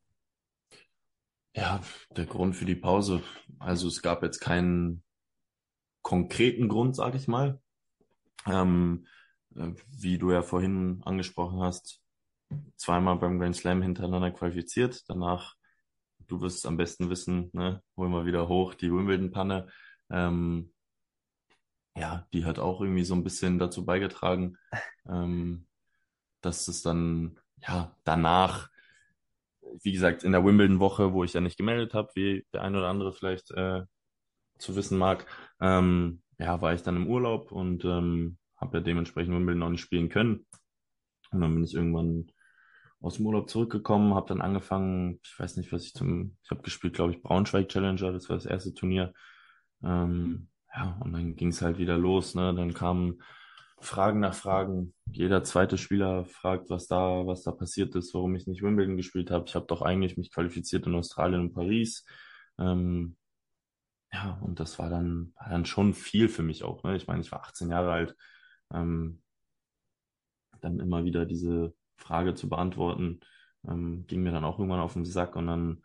Ja, der Grund für die Pause. Also es gab jetzt keinen konkreten Grund, sage ich mal. Ähm, äh, wie du ja vorhin angesprochen hast, zweimal beim Grand Slam hintereinander qualifiziert. Danach, du wirst es am besten wissen, ne, holen wir wieder hoch, die Wimbledon-Panne. Ähm, ja, die hat auch irgendwie so ein bisschen dazu beigetragen, ähm, dass es dann, ja, danach, wie gesagt, in der Wimbledon-Woche, wo ich ja nicht gemeldet habe, wie der ein oder andere vielleicht äh, zu wissen mag, ähm, ja, war ich dann im Urlaub und ähm, habe ja dementsprechend Wimbledon auch nicht spielen können. Und dann bin ich irgendwann aus dem Urlaub zurückgekommen, habe dann angefangen, ich weiß nicht, was ich zum, ich habe gespielt, glaube ich, Braunschweig Challenger, das war das erste Turnier. Ähm, ja, und dann ging es halt wieder los, ne? Dann kamen Fragen nach Fragen. Jeder zweite Spieler fragt, was da, was da passiert ist, warum ich nicht Wimbledon gespielt habe. Ich habe doch eigentlich mich qualifiziert in Australien und Paris. Ähm, ja, und das war dann, war dann schon viel für mich auch, ne? Ich meine, ich war achtzehn Jahre alt. Ähm, dann immer wieder diese Frage zu beantworten, ähm, ging mir dann auch irgendwann auf den Sack und dann,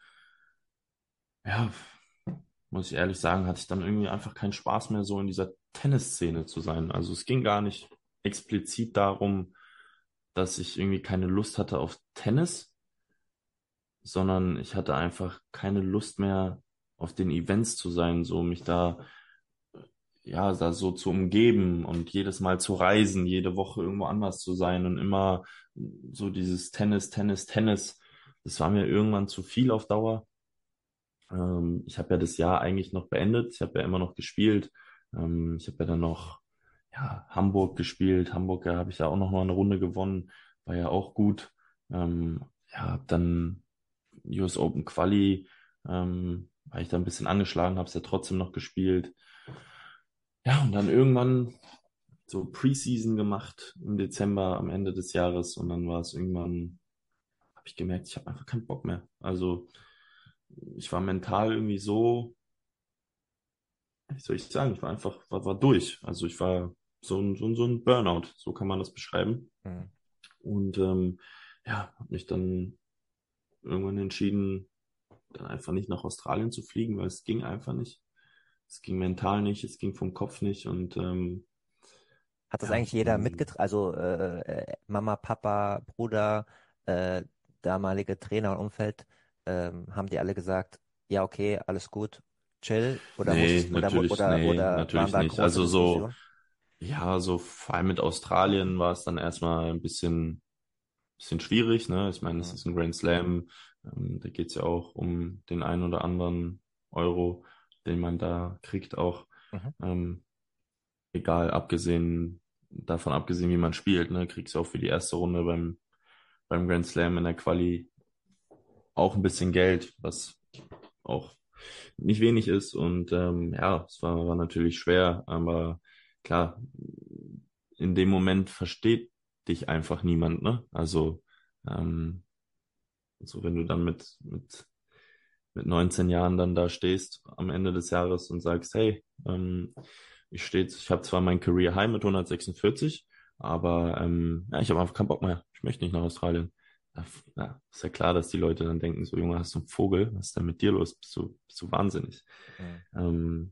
ja, muss ich ehrlich sagen, hatte ich dann irgendwie einfach keinen Spaß mehr, so in dieser Tennisszene zu sein. Also es ging gar nicht explizit darum, dass ich irgendwie keine Lust hatte auf Tennis, sondern ich hatte einfach keine Lust mehr auf den Events zu sein, so mich da ja, da so zu umgeben und jedes Mal zu reisen, jede Woche irgendwo anders zu sein und immer so dieses Tennis, Tennis, Tennis. Das war mir irgendwann zu viel auf Dauer. Ähm, ich habe ja das Jahr eigentlich noch beendet. Ich habe ja immer noch gespielt. Ähm, ich habe ja dann noch ja, Hamburg gespielt. Hamburg, ja, habe ich ja auch noch mal eine Runde gewonnen. War ja auch gut. Ähm, ja, hab dann U S Open Quali, ähm, war ich da ein bisschen angeschlagen, habe es ja trotzdem noch gespielt. Ja, und dann irgendwann so Preseason gemacht im Dezember am Ende des Jahres und dann war es irgendwann, habe ich gemerkt, ich habe einfach keinen Bock mehr. Also ich war mental irgendwie so, wie soll ich sagen, ich war einfach, war, war durch. Also ich war so ein, so ein, so ein Burnout, so kann man das beschreiben. Mhm. Und ähm, ja, habe mich dann irgendwann entschieden, dann einfach nicht nach Australien zu fliegen, weil es ging einfach nicht. Es ging mental nicht, es ging vom Kopf nicht und ähm, Hat das ja, eigentlich jeder dann, mitgetragen? Also äh, äh, Mama, Papa, Bruder, äh, damalige Trainer und Umfeld, ähm, haben die alle gesagt, ja, okay, alles gut, chill? Oder nee, musstest oder mu- natürlich, oder nee, oder waren natürlich da nicht. große Also so, Diskussionen? ja, so vor allem mit Australien war es dann erstmal ein bisschen, bisschen schwierig, ne? Ich meine, es Mhm. ist ein Grand Slam, ähm, da geht es ja auch um den einen oder anderen Euro, den man da kriegt auch. Mhm. Ähm, egal, abgesehen, davon abgesehen, wie man spielt, ne, kriegst du auch für die erste Runde beim, beim Grand Slam in der Quali auch ein bisschen Geld, was auch nicht wenig ist. Und ähm, ja, es war, war natürlich schwer, aber klar, in dem Moment versteht dich einfach niemand, ne? Also, ähm, so wenn du dann mit, mit, mit neunzehn Jahren dann da stehst am Ende des Jahres und sagst, hey, ähm, ich stehe, ich habe zwar mein Career High mit hundertsechsundvierzig, aber ähm, ja, ich habe einfach keinen Bock mehr. Ich möchte nicht nach Australien. Ja, ja, ist ja klar, dass die Leute dann denken, so Junge, hast du einen Vogel? Was ist denn mit dir los? Bist du, bist du wahnsinnig? Mhm. Ähm,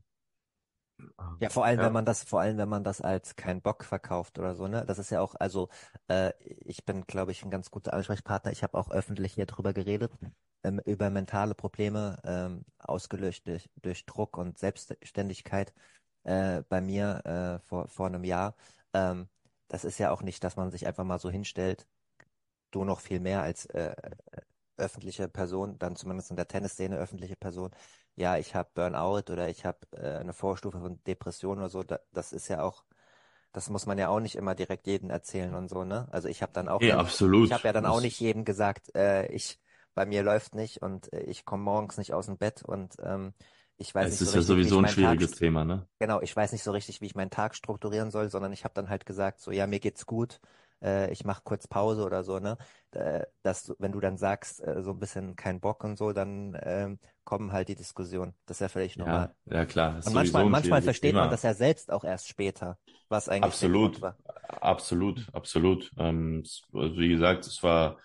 Ja, vor allem, wenn ja, man das, vor allem, wenn man das als kein Bock verkauft oder so, ne? Das ist ja auch, also äh, ich bin, glaube ich, ein ganz guter Ansprechpartner. Ich habe auch öffentlich hier drüber geredet, ähm, über mentale Probleme, ähm, ausgelöst durch, durch Druck und Selbstständigkeit äh, bei mir äh, vor, vor einem Jahr. Ähm, Das ist ja auch nicht, dass man sich einfach mal so hinstellt, du noch viel mehr als äh, öffentliche Person, dann zumindest in der Tennisszene öffentliche Person, ja, ich habe Burnout oder ich habe äh, eine Vorstufe von Depression oder so, da, das ist ja auch, das muss man ja auch nicht immer direkt jedem erzählen und so, ne? Also ich habe dann auch nee, ja nicht, ich habe absolut. ja dann auch nicht Das, jedem gesagt, äh, ich, bei mir läuft nicht und äh, ich komme morgens nicht aus dem Bett und ähm, ich weiß nicht es so ist ja richtig, wie ich sowieso ein meinen Tag, schwieriges Thema, ne? genau, ich weiß nicht so richtig, wie ich meinen Tag strukturieren soll, sondern ich habe dann halt gesagt, so, ja, mir geht's gut, äh, ich mache kurz Pause oder so, ne? Äh, dass, du- wenn du dann sagst, äh, so ein bisschen kein Bock und so, dann ähm, kommen halt die Diskussionen. Das ist ja völlig normal. Ja, ja klar, ist Und sowieso manchmal, ein manchmal schwieriges versteht man Thema. das ja selbst auch erst später, was eigentlich der Grund Absolut, war. absolut, absolut. Ähm, es, also wie gesagt, es war,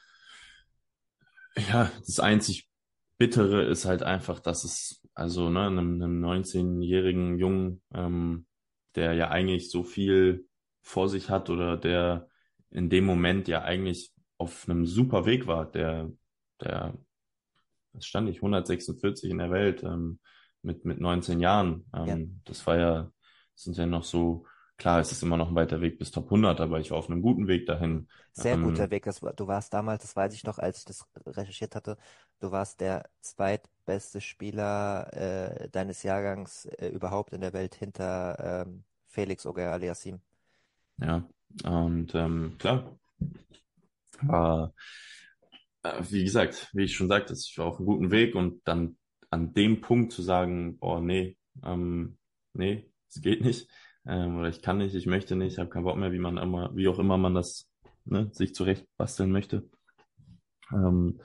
ja, das einzig Bittere ist halt einfach, dass es, also, ne, einem, einem neunzehn-jährigen Jungen, ähm, der ja eigentlich so viel vor sich hat oder der in dem Moment ja eigentlich auf einem super Weg war, der, der, was stand ich, hundertsechsundvierzig in der Welt, ähm, mit, mit neunzehn Jahren. Ja. Ähm, das war ja, das sind ja noch so, klar, es ist immer noch ein weiter Weg bis Top hundert, aber ich war auf einem guten Weg Mhm. dahin. Sehr guter Ähm, Weg. Das, war- du warst damals, das weiß ich noch, als ich das recherchiert hatte, du warst der zweitbeste Spieler äh, deines Jahrgangs äh, überhaupt in der Welt hinter ähm, Felix Auger-Aliassime. ja, und ähm, klar, war, äh, wie gesagt, wie ich schon sagte, ich war auf einem guten Weg und dann an dem Punkt zu sagen, boah, nee, ähm, nee, es geht nicht, ähm, oder ich kann nicht, ich möchte nicht, ich habe keinen Bock mehr, wie man immer, wie auch immer man das, ne, sich zurecht basteln möchte. Ähm,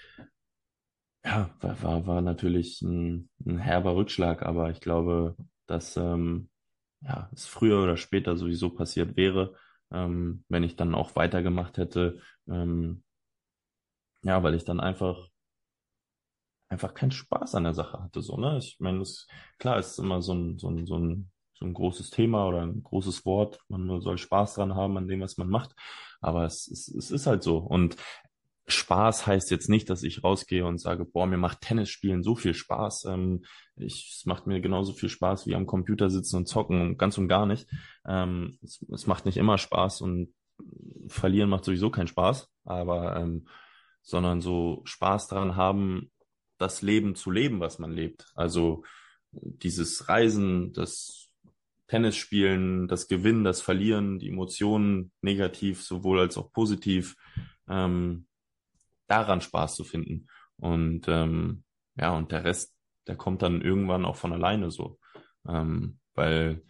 ja, war, war, war natürlich ein, ein herber Rückschlag, aber ich glaube, dass ähm, ja, es früher oder später sowieso passiert wäre, ähm, wenn ich dann auch weitergemacht hätte. Ähm, ja, weil ich dann einfach einfach keinen Spaß an der Sache hatte, so, ne? Ich meine, das, klar, es ist immer so ein, so ein, so ein, so ein großes Thema oder ein großes Wort. Man soll Spaß dran haben an dem, was man macht. Aber es, es, es ist halt so. Und Spaß heißt jetzt nicht, dass ich rausgehe und sage, boah, mir macht Tennis spielen so viel Spaß. Ähm, ich, es macht mir genauso viel Spaß wie am Computer sitzen und zocken, ganz und gar nicht. Ähm, es, es macht nicht immer Spaß und verlieren macht sowieso keinen Spaß, aber ähm, sondern so Spaß daran haben, das Leben zu leben, was man lebt. Also dieses Reisen, das Tennisspielen, das Gewinnen, das Verlieren, die Emotionen negativ sowohl als auch positiv. Ähm, daran Spaß zu finden. Und ähm, ja, und der Rest, der kommt dann irgendwann auch von alleine so. Ähm, weil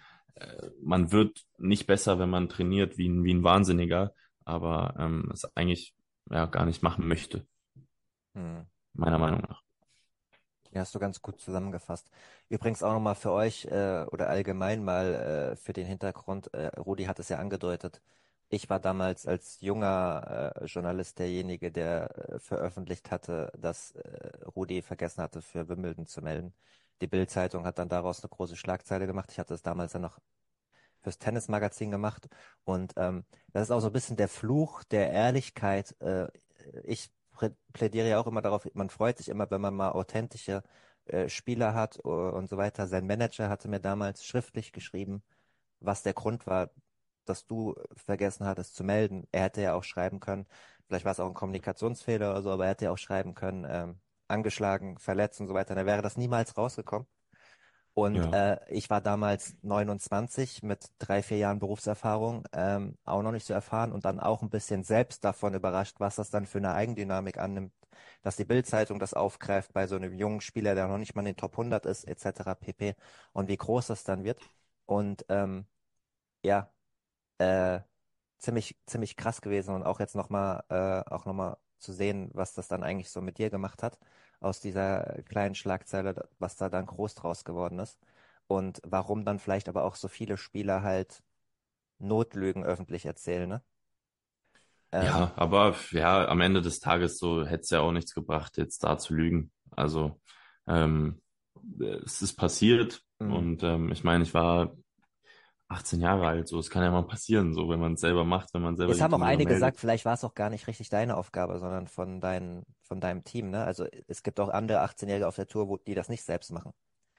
man wird nicht besser, wenn man trainiert wie ein, wie ein Wahnsinniger, aber ähm, es eigentlich ja gar nicht machen möchte, Hm. meiner Meinung nach. Ja, hast du ganz gut zusammengefasst. Übrigens auch nochmal für euch äh, oder allgemein mal äh, für den Hintergrund, äh, Rudi hat es ja angedeutet. Ich war damals als junger äh, Journalist derjenige, der äh, veröffentlicht hatte, dass äh, Rudi vergessen hatte, für Wimbledon zu melden. Die Bild-Zeitung hat dann daraus eine große Schlagzeile gemacht. Ich hatte es damals dann noch fürs Tennismagazin gemacht. Und ähm, das ist auch so ein bisschen der Fluch der Ehrlichkeit. Äh, ich prä- plädiere ja auch immer darauf, man freut sich immer, wenn man mal authentische äh, Spieler hat äh, und so weiter. Sein Manager hatte mir damals schriftlich geschrieben, was der Grund war, dass du vergessen hattest zu melden. Er hätte ja auch schreiben können, vielleicht war es auch ein Kommunikationsfehler oder so, aber er hätte ja auch schreiben können, ähm, angeschlagen, verletzt und so weiter. Dann wäre das niemals rausgekommen. Und Ja, äh, ich war damals neunundzwanzig mit drei, vier Jahren Berufserfahrung, ähm, auch noch nicht so erfahren und dann auch ein bisschen selbst davon überrascht, was das dann für eine Eigendynamik annimmt, dass die Bild-Zeitung das aufgreift bei so einem jungen Spieler, der noch nicht mal in den Top hundert ist, et cetera pp. Und wie groß das dann wird. Und ähm, ja, äh, ziemlich, ziemlich krass gewesen und auch jetzt nochmal, äh, auch nochmal zu sehen, was das dann eigentlich so mit dir gemacht hat, aus dieser kleinen Schlagzeile, da- was da dann groß draus geworden ist. Und warum dann vielleicht aber auch so viele Spieler halt Notlügen öffentlich erzählen, ne? Ähm, ja, aber ja, am Ende des Tages so hätte es ja auch nichts gebracht, jetzt da zu lügen. Also ähm, es ist passiert mh. und ähm, ich meine, ich war achtzehn Jahre alt, so es kann ja mal passieren, so wenn man es selber macht, wenn man selber Jetzt die haben auch Turniere einige meldet. gesagt, vielleicht war es auch gar nicht richtig deine Aufgabe, sondern von dein, von deinem Team, ne? Also es gibt auch andere achtzehn-Jährige auf der Tour, wo, die das nicht selbst machen.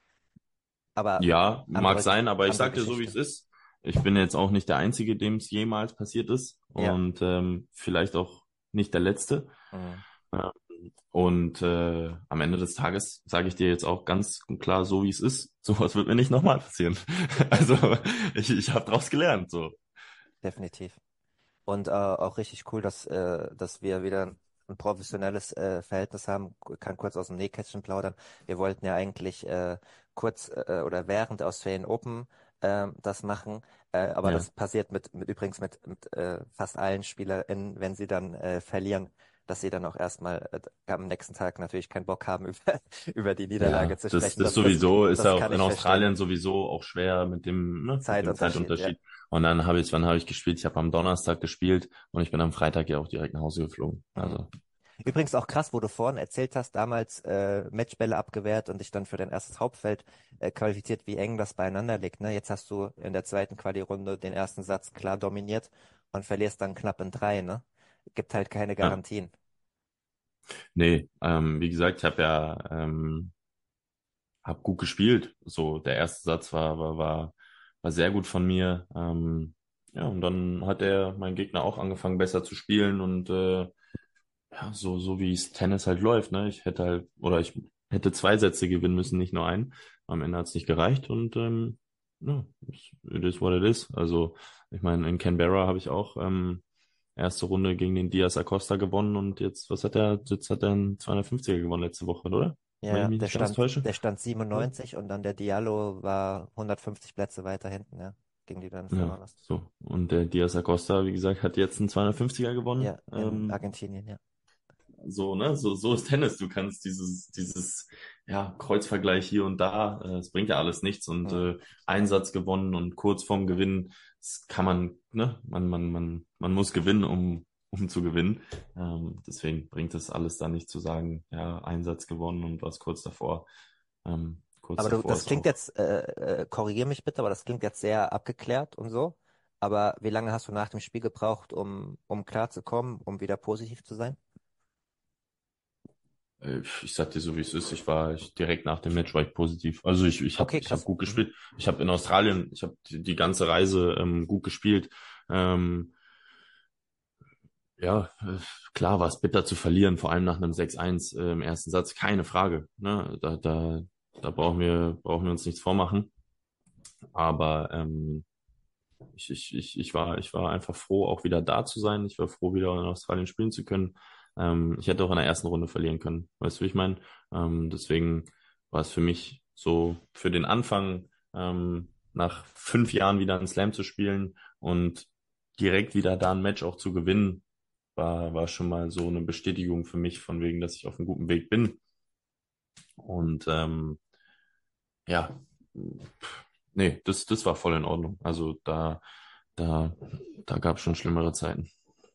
Aber Ja, mag andere, sein, aber ich andere sag dir so, wie es Geschichte. ist. Ich bin jetzt auch nicht der Einzige, dem es jemals passiert ist Ja. und ähm, vielleicht auch nicht der Letzte. Mhm. Ja. Und äh, am Ende des Tages sage ich dir jetzt auch ganz klar, so wie es ist. Sowas wird mir nicht nochmal passieren. Also ich, ich habe daraus gelernt. So. Definitiv. Und äh, auch richtig cool, dass, äh, dass wir wieder ein professionelles äh, Verhältnis haben. Ich kann kurz aus dem Nähkästchen plaudern. Wir wollten ja eigentlich äh, kurz äh, oder während der Australian Open äh, das machen, äh, aber Ja, das passiert mit, mit übrigens mit, mit äh, fast allen SpielerInnen, wenn sie dann äh, verlieren, dass sie dann auch erstmal äh, am nächsten Tag natürlich keinen Bock haben, über, über die Niederlage ja, zu das, sprechen. das Das, das, sowieso ist ja das auch kann in ich verstehen. Australien sowieso auch schwer mit dem, ne, mit dem Zeitunterschied, ja. Zeitunterschied. Und dann habe ich, wann habe ich gespielt? Ich habe am Donnerstag gespielt und ich bin am Freitag ja auch direkt nach Hause geflogen. Mhm. Also Übrigens auch krass, wo du vorhin erzählt hast, damals äh, Matchbälle abgewehrt und dich dann für dein erstes Hauptfeld äh, qualifiziert, wie eng das beieinander liegt. Ne? Jetzt hast du in der zweiten Quali-Runde den ersten Satz klar dominiert und verlierst dann knapp in drei. Ne? Gibt halt keine ja, Garantien. nee, ähm, wie gesagt, ich habe ja ähm, hab gut gespielt. So, der erste Satz war, war, war, war sehr gut von mir. Ähm, ja, und dann hat er, mein Gegner, auch angefangen, besser zu spielen und äh, ja, so, so wie es Tennis halt läuft, ne? Ich hätte halt, oder ich hätte zwei Sätze gewinnen müssen, nicht nur einen. Am Ende hat es nicht gereicht und ähm, ja, it is what it is. Also, ich meine, in Canberra habe ich auch ähm, erste Runde gegen den Diaz Acosta gewonnen und jetzt, was hat er? Jetzt hat er einen zweihundertfünfziger gewonnen letzte Woche, oder? Wenn ich Ja, mich der nicht ganz stand, täusche. der stand Ja. siebenundneunzig und dann der Diallo war hundertfünfzig Plätze weiter hinten, ja, gegen die du dann Ja, verloren hast. so. Und der Diaz Acosta, wie gesagt, hat jetzt einen zweihundertfünfziger gewonnen. Ja, in Ähm, Argentinien, ja. so, ne? So, so ist Tennis. Du kannst dieses, dieses, ja, Kreuzvergleich hier und da, äh, es bringt ja alles nichts. Und Mhm. äh, Einsatz gewonnen und kurz vorm Gewinn, das kann man, ne? Man, man, man, man muss gewinnen, um, um zu gewinnen. Ähm, deswegen bringt es alles da nicht zu sagen, ja, Einsatz gewonnen und was kurz davor. Ähm, kurz Aber du, davor das ist klingt auch. jetzt, äh, äh, korrigier mich bitte, aber das klingt jetzt sehr abgeklärt und so. Aber wie lange hast du nach dem Spiel gebraucht, um, um klar zu kommen, um wieder positiv zu sein? Äh, Ich sag dir so, wie es ist. Ich war ich, direkt nach dem Match war ich positiv. Also ich, ich habe Okay, ich hab krass. gut Mhm. gespielt. Ich habe in Australien, ich habe die, die ganze Reise ähm, gut gespielt. Ähm, ja, äh, klar war es bitter zu verlieren, vor allem nach einem sechs eins äh, im ersten Satz, keine Frage. Ne? Da, da, da brauchen wir, brauchen wir uns nichts vormachen. Aber ähm, ich, ich, ich, ich war, ich war einfach froh, auch wieder da zu sein. Ich war froh, wieder in Australien spielen zu können. Ähm, ich hätte auch in der ersten Runde verlieren können. Weißt du, wie ich meine? Ähm, deswegen war es für mich so für den Anfang ähm, nach fünf Jahren wieder einen Slam zu spielen und direkt wieder da ein Match auch zu gewinnen, war, war schon mal so eine Bestätigung für mich, von wegen, dass ich auf einem guten Weg bin. Und ähm, ja, nee, das, das war voll in Ordnung. Also da, da, da gab es schon schlimmere Zeiten.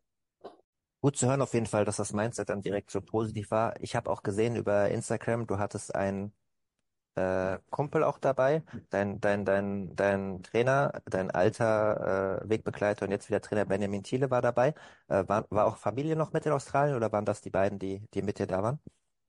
Gut zu hören auf jeden Fall, dass das Mindset dann direkt so positiv war. Ich habe auch gesehen über Instagram, du hattest einen äh, Kumpel auch dabei, dein, dein, dein, dein Trainer, dein alter äh, Wegbegleiter und jetzt wieder Trainer Benjamin Thiele war dabei. Äh, war, war auch Familie noch mit in Australien oder waren das die beiden, die, die mit dir da waren?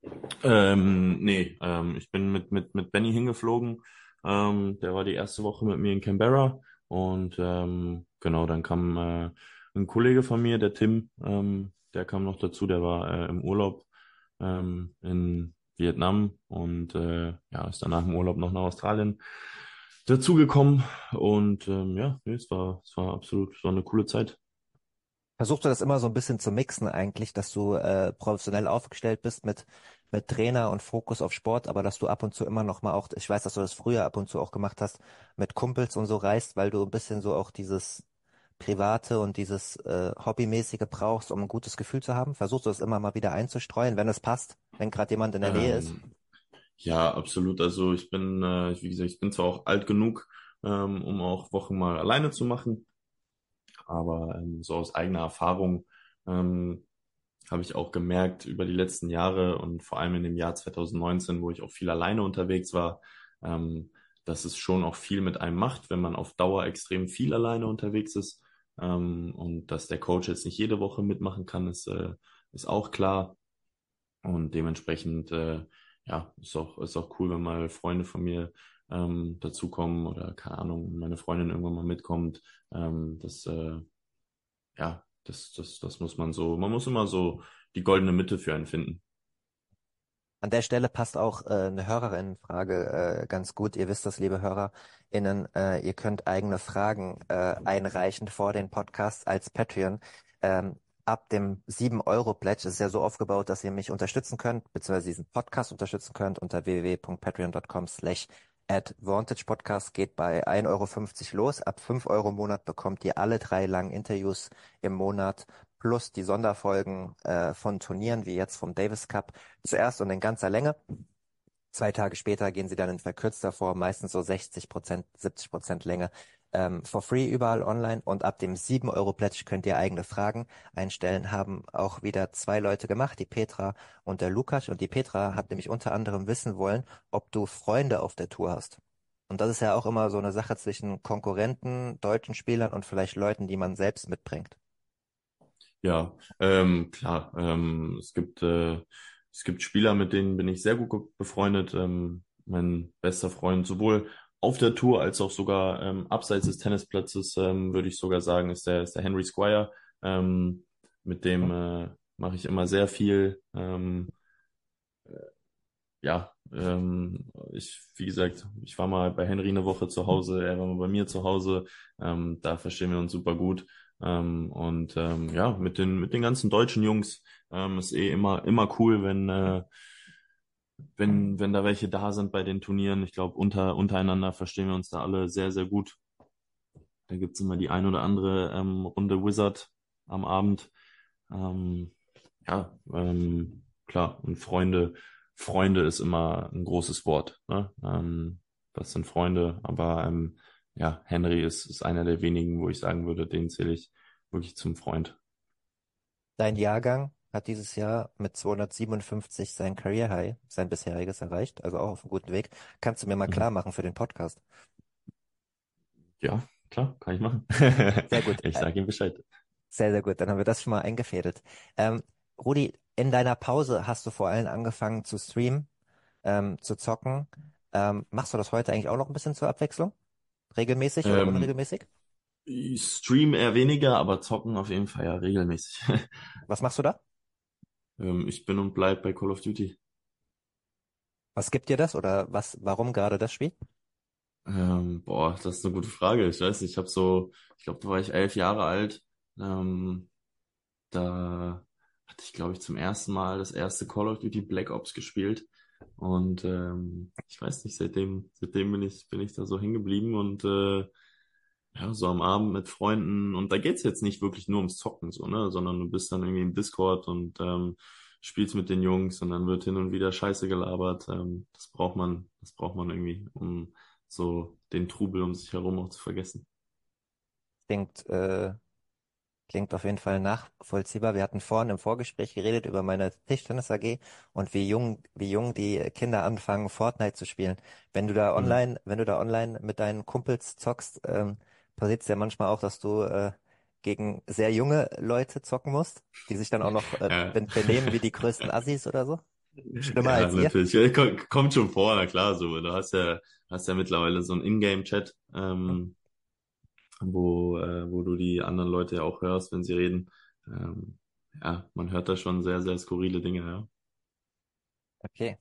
Ähm, nee, ähm, ich bin mit, mit, mit Benny hingeflogen. Ähm, der war die erste Woche mit mir in Canberra. Und ähm, genau, dann kam äh, ein Kollege von mir, der Tim, ähm, der kam noch dazu, der war äh, im Urlaub ähm, in Vietnam und äh, ja, ist danach im Urlaub noch nach Australien dazugekommen. Und ähm, ja, nee, es war, es war absolut, es war eine coole Zeit. Versuchst du das immer so ein bisschen zu mixen eigentlich, dass du äh, professionell aufgestellt bist mit, mit Trainer und Fokus auf Sport, aber dass du ab und zu immer noch mal auch, ich weiß, dass du das früher ab und zu auch gemacht hast, mit Kumpels und so reist, weil du ein bisschen so auch dieses Private und dieses äh, Hobbymäßige brauchst, um ein gutes Gefühl zu haben? Versuchst du das immer mal wieder einzustreuen, wenn es passt, wenn gerade jemand in der Nähe ist? Ähm, ja, absolut. Also ich bin, äh, wie gesagt, ich bin zwar auch alt genug, ähm, um auch Wochen mal alleine zu machen, aber ähm, so aus eigener Erfahrung ähm, habe ich auch gemerkt über die letzten Jahre und vor allem in dem Jahr zwanzig neunzehn, wo ich auch viel alleine unterwegs war, ähm, dass es schon auch viel mit einem macht, wenn man auf Dauer extrem viel alleine unterwegs ist. Ähm, und dass der Coach jetzt nicht jede Woche mitmachen kann, ist, äh, ist auch klar. Und dementsprechend, äh, ja, ist auch, ist auch cool, wenn mal Freunde von mir ähm, dazukommen oder keine Ahnung, meine Freundin irgendwann mal mitkommt. Ähm, das, äh, ja, das, das, das muss man so, man muss immer so die goldene Mitte für einen finden. An der Stelle passt auch äh, eine Hörerinnenfrage äh, ganz gut. Ihr wisst das, liebe HörerInnen, äh, ihr könnt eigene Fragen äh, einreichen vor den Podcasts als Patreon. Ähm, ab dem sieben Euro Pledge ist es ja so aufgebaut, dass ihr mich unterstützen könnt, beziehungsweise diesen Podcast unterstützen könnt unter w w w punkt patreon punkt com slash Advantage Podcast geht bei ein Euro fünfzig los. Ab fünf Euro im Monat bekommt ihr alle drei langen Interviews im Monat plus die Sonderfolgen äh, von Turnieren, wie jetzt vom Davis Cup, zuerst und in ganzer Länge. Zwei Tage später gehen sie dann in verkürzter Form, meistens so sechzig Prozent, siebzig Prozent Länge, ähm, for free überall online. Und ab dem sieben Euro Pledge könnt ihr eigene Fragen einstellen. Haben auch wieder zwei Leute gemacht, die Petra und der Lukas. Und die Petra hat nämlich unter anderem wissen wollen, ob du Freunde auf der Tour hast. Und das ist ja auch immer so eine Sache zwischen Konkurrenten, deutschen Spielern und vielleicht Leuten, die man selbst mitbringt. Ja, ähm, klar. Ähm, es gibt, äh, es gibt Spieler, mit denen bin ich sehr gut ge- befreundet. Ähm, mein bester Freund sowohl auf der Tour als auch sogar ähm, abseits des Tennisplatzes, ähm, würde ich sogar sagen, ist der, ist der Henry Squire. Ähm, mit dem äh, mache ich immer sehr viel. Ähm, ja, ähm, ich, wie gesagt, ich war mal bei Henry eine Woche zu Hause, er war mal bei mir zu Hause. Ähm, da verstehen wir uns super gut. Ähm, und ähm, ja, mit den, mit den ganzen deutschen Jungs ähm, ist eh immer, immer cool, wenn, äh, wenn, wenn da welche da sind bei den Turnieren. Ich glaube, unter, untereinander verstehen wir uns da alle sehr, sehr gut. Da gibt's immer die ein oder andere ähm, Runde Wizard am Abend. Ähm, ja, ähm, klar. Und Freunde, Freunde ist immer ein großes Wort. Ne? Ähm, das sind Freunde, aber ähm, ja, Henry ist, ist einer der wenigen, wo ich sagen würde, den zähle ich wirklich zum Freund. Dein Jahrgang hat dieses Jahr mit zweihundertsiebenundfünfzig sein Career High, sein bisheriges erreicht, also auch auf einem guten Weg. Kannst du mir mal Mhm. klar machen für den Podcast? Ja, klar, kann ich machen. Sehr gut, Ich äh, sage ihm Bescheid. sehr, sehr gut. Dann haben wir das schon mal eingefädelt. Ähm, Rudi, in deiner Pause hast du vor allem angefangen zu streamen, ähm, zu zocken. Ähm, machst du das heute eigentlich auch noch ein bisschen zur Abwechslung? Regelmäßig oder Ähm, unregelmäßig? ich stream eher weniger, aber zocken auf jeden Fall ja regelmäßig. Was machst du da? Ähm, ich bin und bleib bei Call of Duty. Was gibt dir das oder was, warum gerade das Spiel? Ähm, boah, das ist eine gute Frage. Ich weiß nicht, ich habe so, ich glaube, da war ich elf Jahre alt. Ähm, da hatte ich, glaube ich, zum ersten Mal das erste Call of Duty Black Ops gespielt. Und ähm, ich weiß nicht, seitdem, seitdem bin ich, bin ich da so hängen geblieben und äh, ja, so am Abend mit Freunden. Und da geht's jetzt nicht wirklich nur ums Zocken, so, ne, sondern du bist dann irgendwie im Discord und ähm, spielst mit den Jungs und dann wird hin und wieder Scheiße gelabert. Ähm, das braucht man, das braucht man irgendwie, um so den Trubel um sich herum auch zu vergessen. Klingt, äh, klingt auf jeden Fall nachvollziehbar. Wir hatten vorhin im Vorgespräch geredet über meine Tischtennis A G und wie jung, wie jung die Kinder anfangen, Fortnite zu spielen. Wenn du da Mhm. online, wenn du da online mit deinen Kumpels zockst, ähm, passiert es ja manchmal auch, dass du äh, gegen sehr junge Leute zocken musst, die sich dann auch noch äh, Ja. be benehmen wie die größten Assis oder so. Schlimmer Ja, als ihr. natürlich. Ja, ko- kommt schon vor, na klar, so. Du hast ja, hast ja mittlerweile so einen Ingame-Chat, Hm? ähm, wo, äh, wo du die anderen Leute ja auch hörst, wenn sie reden. Ähm, ja, man hört da schon sehr, sehr skurrile Dinge, ja. Okay.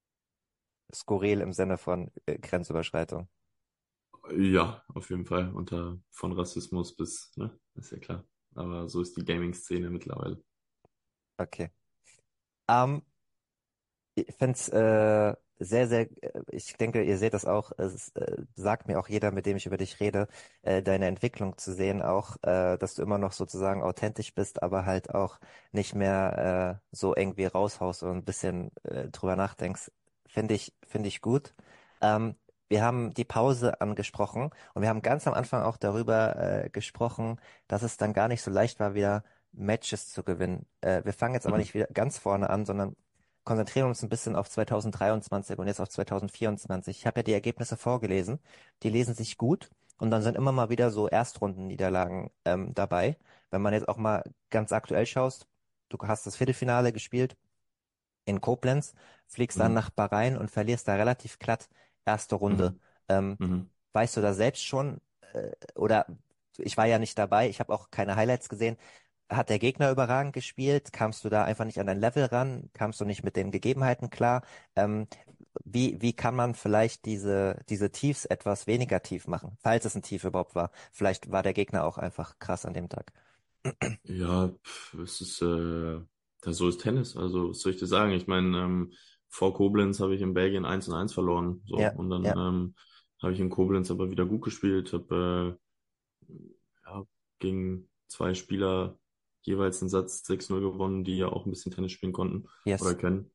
Skurril im Sinne von äh, Grenzüberschreitung. Ja, auf jeden Fall. Unter von Rassismus bis, ne, ist ja klar. Aber so ist die Gaming-Szene mittlerweile. Okay. Ähm, Ich finde es äh, sehr, sehr, äh, ich denke, ihr seht das auch, es äh, sagt mir auch jeder, mit dem ich über dich rede, äh, deine Entwicklung zu sehen, auch, äh, dass du immer noch sozusagen authentisch bist, aber halt auch nicht mehr äh, so irgendwie raushaust und ein bisschen äh, drüber nachdenkst. Finde ich, finde ich gut. Ähm, Wir haben die Pause angesprochen und wir haben ganz am Anfang auch darüber äh, gesprochen, dass es dann gar nicht so leicht war, wieder Matches zu gewinnen. Äh, wir fangen jetzt aber Mhm. nicht wieder ganz vorne an, sondern konzentrieren uns ein bisschen auf zwanzig dreiundzwanzig und jetzt auf zwanzig vierundzwanzig. Ich habe ja die Ergebnisse vorgelesen. Die lesen sich gut und dann sind immer mal wieder so Erstrundenniederlagen ähm, dabei. Wenn man jetzt auch mal ganz aktuell schaust, du hast das Viertelfinale gespielt in Koblenz, fliegst dann Mhm. nach Bahrain und verlierst da relativ glatt erste Runde. Mhm. Ähm, Mhm. Weißt du da selbst schon, äh, oder ich war ja nicht dabei, ich habe auch keine Highlights gesehen. Hat der Gegner überragend gespielt? Kamst du da einfach nicht an dein Level ran? Kamst du nicht mit den Gegebenheiten klar? Ähm, wie, wie kann man vielleicht diese, diese Tiefs etwas weniger tief machen, falls es ein Tief überhaupt war? Vielleicht war der Gegner auch einfach krass an dem Tag. Ja, pf, es ist, äh, das, so ist Tennis. Also, was soll ich dir sagen? Ich meine, ähm, vor Koblenz habe ich in Belgien eins und eins verloren. So, Ja, und dann ja. ähm, habe ich in Koblenz aber wieder gut gespielt, habe äh, ja, gegen zwei Spieler jeweils einen Satz sechs null gewonnen, die ja auch ein bisschen Tennis spielen konnten oder Yes. können.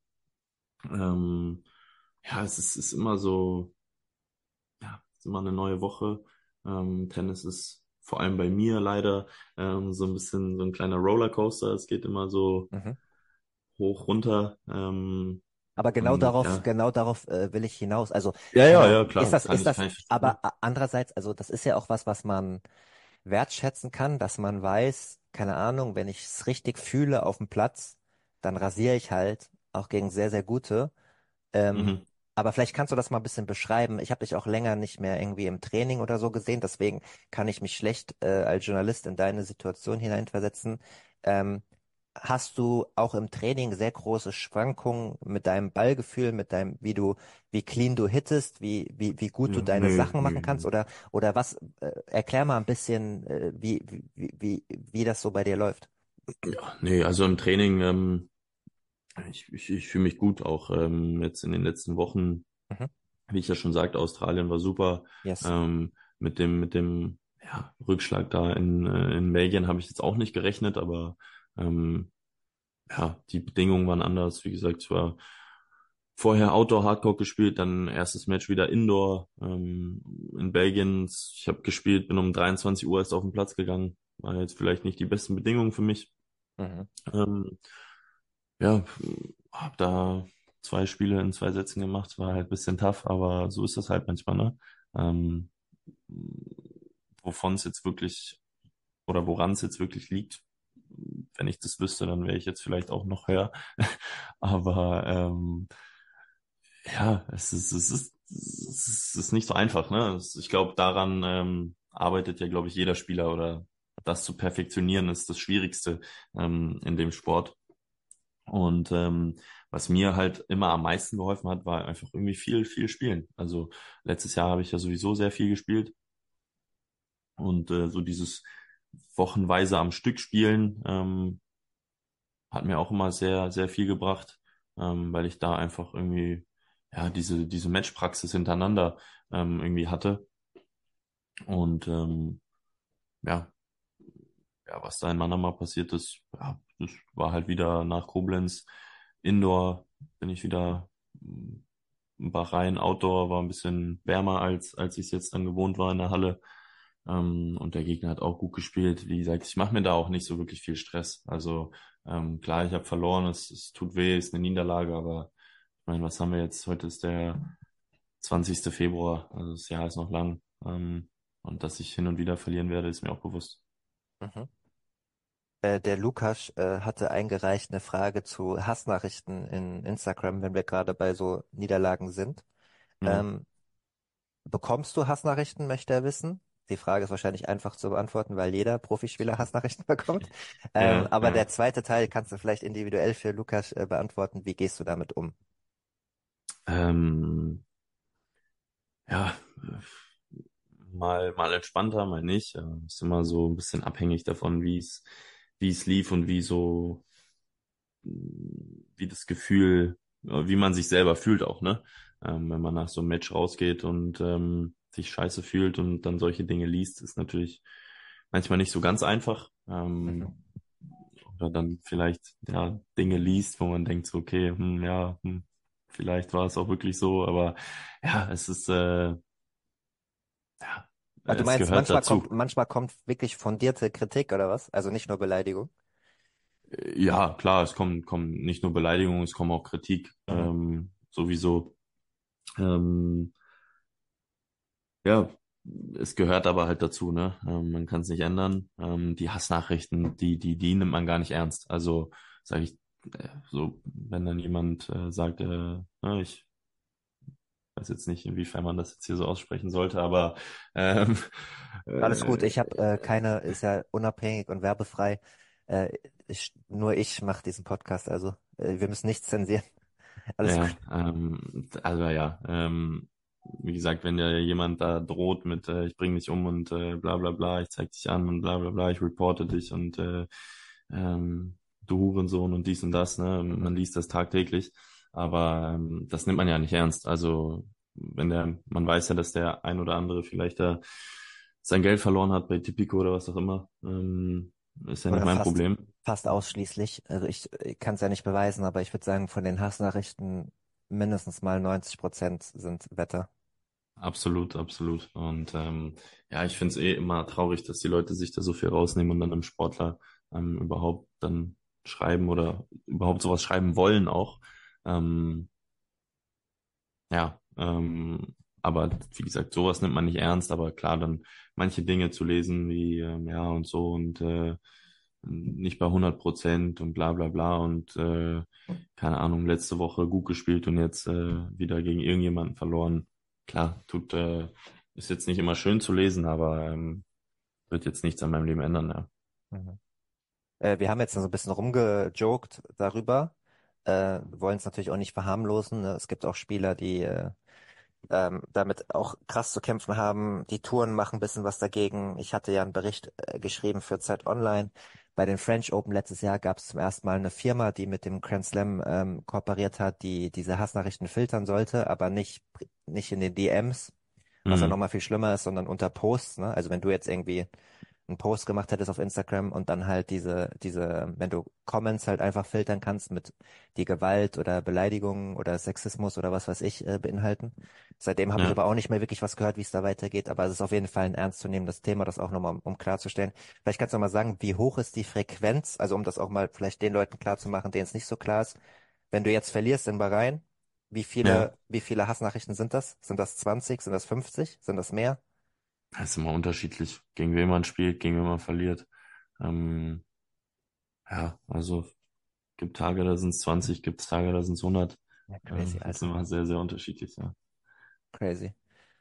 Ähm, ja, es ist, ist immer so, ja, es ist immer eine neue Woche. Ähm, Tennis ist vor allem bei mir leider ähm, so ein bisschen so ein kleiner Rollercoaster. Es geht immer so Mhm. hoch, runter. Ähm, Aber genau und darauf, ja, genau darauf äh, will ich hinaus. Also, ja, keine ja, Ahnung, ja, ist klar, das, kann ist ich, das, kann ich verstehen. Ne? aber a- andererseits, also das ist ja auch was, was man wertschätzen kann, dass man weiß, keine Ahnung, wenn ich es richtig fühle auf dem Platz, dann rasiere ich halt auch gegen sehr, sehr gute. Ähm, Mhm. aber vielleicht kannst du das mal ein bisschen beschreiben. Ich habe dich auch länger nicht mehr irgendwie im Training oder so gesehen, deswegen kann ich mich schlecht äh, als Journalist in deine Situation hineinversetzen. Ähm, Hast du auch im Training sehr große Schwankungen mit deinem Ballgefühl, mit deinem, wie du, wie clean du hittest, wie, wie, wie gut du Ja, deine nee, Sachen machen nee, kannst nee. oder, oder was, äh, erklär mal ein bisschen, äh, wie, wie, wie, wie das so bei dir läuft. Ja, nee, also im Training, ähm, ich, ich, ich fühle mich gut, auch ähm, jetzt in den letzten Wochen, Mhm. wie ich ja schon sagte, Australien war super. Yes. Ähm, mit dem, mit dem ja, Rückschlag da in, äh, in Belgien habe ich jetzt auch nicht gerechnet, aber ähm, ja, die Bedingungen waren anders. Wie gesagt, ich war vorher Outdoor Hardcore gespielt, dann erstes Match wieder Indoor ähm, in Belgien. Ich habe gespielt, bin um dreiundzwanzig Uhr erst auf den Platz gegangen. War jetzt vielleicht nicht die besten Bedingungen für mich. Mhm. Ähm, ja, habe da zwei Spiele in zwei Sätzen gemacht. War halt ein bisschen tough, aber so ist das halt manchmal, ne? Ähm, wovon es jetzt wirklich oder woran es jetzt wirklich liegt, wenn ich das wüsste, dann wäre ich jetzt vielleicht auch noch höher. Aber ähm, ja, es ist, es ist, es ist nicht so einfach, ne? Es- Ich glaube, daran ähm, arbeitet ja, glaube ich, jeder Spieler oder das zu perfektionieren ist das Schwierigste ähm, in dem Sport. Und ähm, was mir halt immer am meisten geholfen hat, war einfach irgendwie viel, viel spielen. Also letztes Jahr habe ich ja sowieso sehr viel gespielt und äh, so dieses wochenweise am Stück spielen ähm, hat mir auch immer sehr, sehr viel gebracht, ähm, weil ich da einfach irgendwie ja, diese, diese Matchpraxis hintereinander ähm, irgendwie hatte. Und ähm, ja, ja, was da in Manama passiert ist, ja, das war halt wieder nach Koblenz. Indoor bin ich wieder mm, Bahrain. Outdoor war ein bisschen wärmer, als, als ich es jetzt dann gewohnt war in der Halle. Ähm, und der Gegner hat auch gut gespielt. Wie gesagt, ich mache mir da auch nicht so wirklich viel Stress. Also ähm, klar, ich habe verloren, es, es tut weh, ist eine Niederlage, aber ich meine, was haben wir jetzt? Heute ist der zwanzigster Februar, also das Jahr ist noch lang. Ähm, und dass ich hin und wieder verlieren werde, ist mir auch bewusst. Mhm. Äh, der Lukas äh, hatte eingereicht eine Frage zu Hassnachrichten in Instagram, wenn wir gerade bei so Niederlagen sind. Ja, Ähm, bekommst du Hassnachrichten, möchte er wissen? Die Frage ist wahrscheinlich einfach zu beantworten, weil jeder Profispieler Hassnachrichten bekommt. Ähm, ja, aber der ja. zweite Teil kannst du vielleicht individuell für Lukas äh, beantworten. Wie gehst du damit um? Ähm, ja, mal, mal entspannter, mal nicht. Äh, Ist immer so ein bisschen abhängig davon, wie es, wie es lief und wie so, wie das Gefühl, äh, wie man sich selber fühlt auch, ne? Ähm, wenn man nach so einem Match rausgeht und ähm, sich scheiße fühlt und dann solche Dinge liest, ist natürlich manchmal nicht so ganz einfach. Mhm. Ähm, oder dann vielleicht ja Dinge liest, wo man denkt so, okay, hm, ja, hm, vielleicht war es auch wirklich so, aber ja, es ist äh, ja, Ah, du es meinst, gehört manchmal kommt, dazu. manchmal kommt wirklich fundierte Kritik oder was? Also nicht nur Beleidigung. Ja, klar, es kommen, kommen nicht nur Beleidigungen, es kommen auch Kritik, Mhm. ähm, sowieso. Ähm, ja, es gehört aber halt dazu, ne? Ähm, man kann es nicht ändern. Ähm, die Hassnachrichten, die, die, die nimmt man gar nicht ernst. Also sage ich, äh, so, wenn dann jemand äh, sagt, äh, na, ich weiß jetzt nicht, inwiefern man das jetzt hier so aussprechen sollte, aber ähm, Alles gut, äh, ich habe äh, keine, ist ja unabhängig und werbefrei. Äh, ich, nur ich mache diesen Podcast, also äh, wir müssen nichts zensieren. Alles gut. ja, ähm, also ja, ähm, wie gesagt, wenn ja jemand da droht mit, äh, ich bring dich um und äh, bla bla bla, ich zeig dich an und bla bla bla, ich reporte dich und äh, ähm, du Hurensohn und dies und das, ne? Mhm. Man liest das tagtäglich, aber ähm, das nimmt man ja nicht ernst. Also wenn der, man weiß ja, dass der ein oder andere vielleicht da sein Geld verloren hat bei Tipico oder was auch immer, ähm, ist ja nicht Oder mein fast, Problem. fast ausschließlich. Also ich, ich kann es ja nicht beweisen, aber ich würde sagen, von den Hassnachrichten mindestens mal neunzig Prozent sind Wetter. Absolut, absolut. Und ähm, ja, ich finde es eh immer traurig, dass die Leute sich da so viel rausnehmen und dann einem Sportler ähm, überhaupt dann schreiben oder überhaupt sowas schreiben wollen auch. Ähm, ja, ähm, aber wie gesagt, sowas nimmt man nicht ernst, aber klar, dann manche Dinge zu lesen wie ähm, ja und so und äh, nicht bei hundert Prozent und bla bla bla und äh, keine Ahnung, letzte Woche gut gespielt und jetzt äh, wieder gegen irgendjemanden verloren. Klar, tut, äh, ist jetzt nicht immer schön zu lesen, aber ähm, wird jetzt nichts an meinem Leben ändern, ja. Mhm. Äh, wir haben jetzt so ein bisschen rumgejoked darüber. Äh, wollen es natürlich auch nicht verharmlosen. Ne? Es gibt auch Spieler, die äh, ähm, damit auch krass zu kämpfen haben. Die Touren machen ein bisschen was dagegen. Ich hatte ja einen Bericht äh, geschrieben für Zeit Online. Bei den French Open letztes Jahr gab es zum ersten Mal eine Firma, die mit dem Grand Slam ähm, kooperiert hat, die diese Hassnachrichten filtern sollte, aber nicht, nicht in den D Ms, was ja Mhm. nochmal viel schlimmer ist, sondern unter Posts. Ne? Also wenn du jetzt irgendwie einen Post gemacht hättest auf Instagram und dann halt diese, diese, wenn du Comments halt einfach filtern kannst mit die Gewalt oder Beleidigungen oder Sexismus oder was weiß ich äh, beinhalten. Seitdem habe ich Ja. aber auch nicht mehr wirklich was gehört, wie es da weitergeht, aber es ist auf jeden Fall ein ernstzunehmendes Thema, das auch nochmal, um, um klarzustellen. Vielleicht kannst du noch mal sagen, wie hoch ist die Frequenz, also um das auch mal vielleicht den Leuten klarzumachen, denen es nicht so klar ist. Wenn du jetzt verlierst in Bahrain, wie Ja. viele, wie viele Hassnachrichten sind das? Sind das zwanzig? Sind das fünfzig? Sind das mehr? Das ist immer unterschiedlich, gegen wen man spielt, gegen wen man verliert. Ähm, ja, also gibt Tage, da sind es zwanzig, gibt es Tage, da sind es hundert. Ja, crazy, Ähm, das ist Alter. immer sehr, sehr unterschiedlich, ja. Crazy.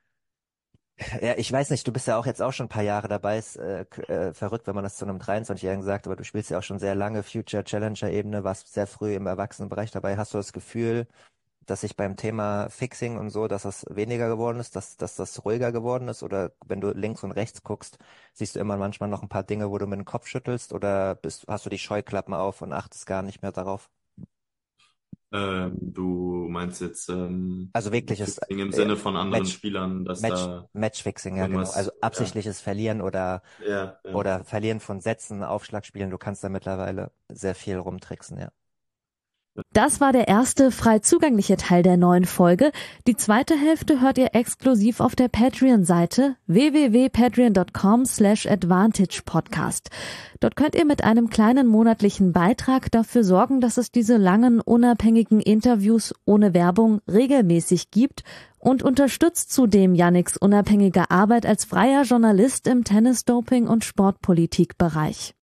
Ja, ich weiß nicht, du bist ja auch jetzt auch schon ein paar Jahre dabei. Ist äh, k- äh, verrückt, wenn man das zu einem dreiundzwanzigjährigen sagt, aber du spielst ja auch schon sehr lange Future Challenger Ebene, warst sehr früh im Erwachsenenbereich dabei. Hast du das Gefühl, dass sich beim Thema Fixing und so, dass das weniger geworden ist, dass, dass das ruhiger geworden ist? Oder wenn du links und rechts guckst, siehst du immer manchmal noch ein paar Dinge, wo du mit dem Kopf schüttelst? Oder bist, hast du die Scheuklappen auf und achtest gar nicht mehr darauf? Ähm, du meinst jetzt ähm, Also wirkliches Fixing im äh, Sinne von anderen Match, Spielern, dass Match, da Matchfixing, ja genau. irgendwas, Also ja, absichtliches Verlieren oder ja, ja. oder Verlieren von Sätzen, Aufschlagspielen. Du kannst da mittlerweile sehr viel rumtricksen, ja. Das war der erste frei zugängliche Teil der neuen Folge. Die zweite Hälfte hört ihr exklusiv auf der Patreon-Seite w w w punkt patreon punkt com slash advantage podcast. Dort könnt ihr mit einem kleinen monatlichen Beitrag dafür sorgen, dass es diese langen, unabhängigen Interviews ohne Werbung regelmäßig gibt und unterstützt zudem Yannicks unabhängige Arbeit als freier Journalist im Tennis-Doping- und Sportpolitik-Bereich.